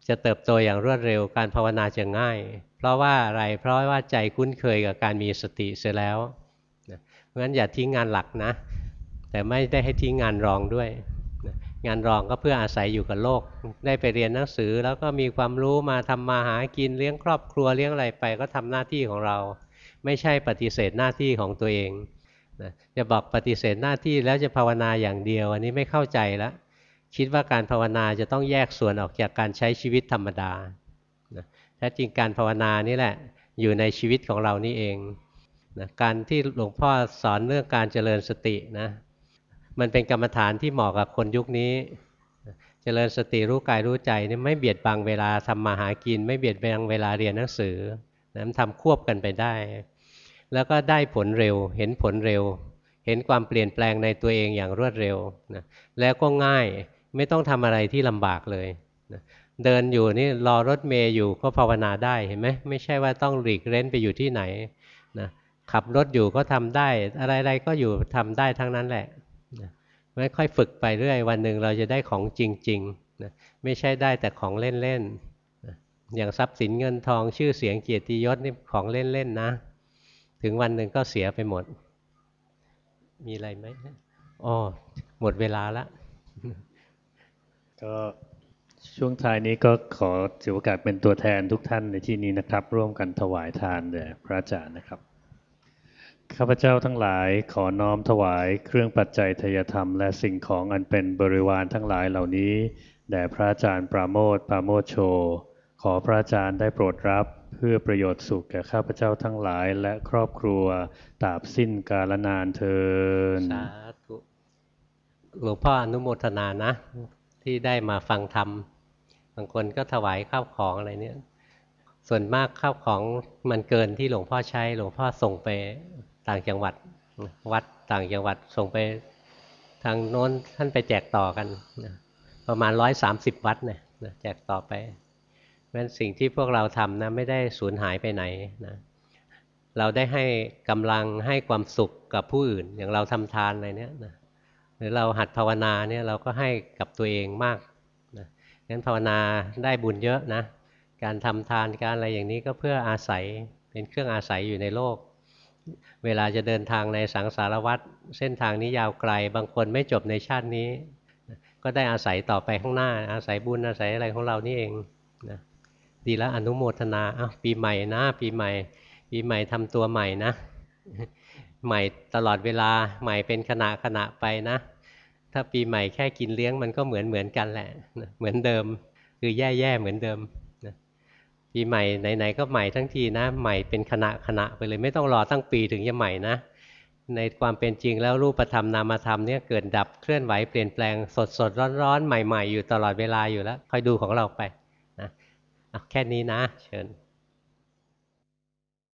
จะเติบโตอย่างรวดเร็วการภาวนาจะง่ายเพราะว่าอะไรเพราะว่าใจคุ้นเคยกับการมีสติเสียแล้วเพราะฉะนั้นอย่าทิ้งงานหลักนะแต่ไม่ได้ให้ทิ้งงานรองด้วยงานรองก็เพื่ออาศัยอยู่กับโลกได้ไปเรียนหนังสือแล้วก็มีความรู้มาทำมาหากินเลี้ยงครอบครัวเลี้ยงอะไรไปก็ทำหน้าที่ของเราไม่ใช่ปฏิเสธหน้าที่ของตัวเองนะจะบอกปฏิเสธหน้าที่แล้วจะภาวนาอย่างเดียวอันนี้ไม่เข้าใจแล้วคิดว่าการภาวนาจะต้องแยกส่วนออกจากการใช้ชีวิตธรรมดานะแท้จริงการภาวนานี่แหละอยู่ในชีวิตของเรานี่เองนะการที่หลวงพ่อสอนเรื่องการเจริญสตินะมันเป็นกรรมฐานที่เหมาะกับคนยุคนี้เจริญสติรู้กายรู้ใจนี่ไม่เบียดบังเวลาทำมาหากินไม่เบียดบังเวลาเรียนหนังสือนะมันทำควบกันไปได้แล้วก็ได้ผลเร็วเห็นผลเร็วเห็นความเปลี่ยนแปลงในตัวเองอย่างรวดเร็วนะแล้วก็ง่ายไม่ต้องทำอะไรที่ลำบากเลยนะเดินอยู่นี่รอรถเมล์อยู่ก็ภาวนาได้เห็นไหมไม่ใช่ว่าต้องหลีกเร้นไปอยู่ที่ไหนนะขับรถอยู่ก็ทำได้อะไรๆก็อยู่ทำได้ทั้งนั้นแหละนะไม่ค่อยฝึกไปเรื่อยวันหนึ่งเราจะได้ของจริงๆนะไม่ใช่ได้แต่ของเล่นๆนะอย่างทรัพย์สินเงินทองชื่อเสียงเกียรติยศนี่ของเล่นๆนะถึงวันหนึ่งก็เสียไปหมดมีอะไรไหมอ๋อหมดเวลาละก็ช่วงท้ายนี้ก็ขอถือโอกาสเป็นตัวแทนทุกท่านในที่นี้นะครับร่วมกันถวายทานแด่พระอาจารย์นะครับข้าพเจ้าทั้งหลายขอน้อมถวายเครื่องปัจจัยทายธรรมและสิ่งของอันเป็นบริวารทั้งหลายเหล่านี้แด่พระอาจารย์ปราโมทย์ปราโมทย์โชขอพระอาจารย์ได้โปรดรับเพื่อประโยชน์สุขแก่ข้าพเจ้าทั้งหลายและครอบครัวตราบสิ้นกาลนานเทอญสาธุหลวงพ่ออนุโมทนานะที่ได้มาฟังธรรมบางคนก็ถวายข้าวของอะไรเนี่ยส่วนมากข้าวของมันเกินที่หลวงพ่อใช้หลวงพ่อส่งไปต่างจังหวัดวัดต่างจังหวัดส่งไปทางโน้นท่านไปแจกต่อกันประมาณร้อยสามสิบวัดเนี่ยแจกต่อไปเพราะฉะนั้นสิ่งที่พวกเราทำนะไม่ได้สูญหายไปไหนนะเราได้ให้กำลังให้ความสุขกับผู้อื่นอย่างเราทำทานอะไรเนี่ยนะหรือเราหัดภาวนาเนี่ยเราก็ให้กับตัวเองมากนะงั้นภาวนาได้บุญเยอะนะการทำทานการอะไรอย่างนี้ก็เพื่ออาศัยเป็นเครื่องอาศัยอยู่ในโลกเวลาจะเดินทางในสังสารวัฏเส้นทางนี้ยาวไกลบางคนไม่จบในชาตินี้ก็ได้อาศัยต่อไปข้างหน้าอาศัยบุญอาศัยอะไรของเรานี่เองนะดีแล้วอนุโมทนาอ้าวปีใหม่นะปีใหม่ปีใหม่ทำตัวใหม่นะใหม่ตลอดเวลาใหม่เป็นขณะขณะไปนะถ้าปีใหม่แค่กินเลี้ยงมันก็เหมือนเหมือนกันแหละเหมือนเดิมคือแย่ๆเหมือนเดิมปีใหม่ไหนๆก็ใหม่ทั้งทีนะใหม่เป็นขณะขณะไปเลยไม่ต้องรอตั้งปีถึงจะใหม่นะในความเป็นจริงแล้วรูปธรรมนามธรรมเนี่ยเกิดดับเคลื่อนไหวเปลี่ยนแปลงสดสดร้อนร้อนใหม่ๆอยู่ตลอดเวลาอยู่แล้วคอยดูของเราไปนะแค่นี้นะเชิญ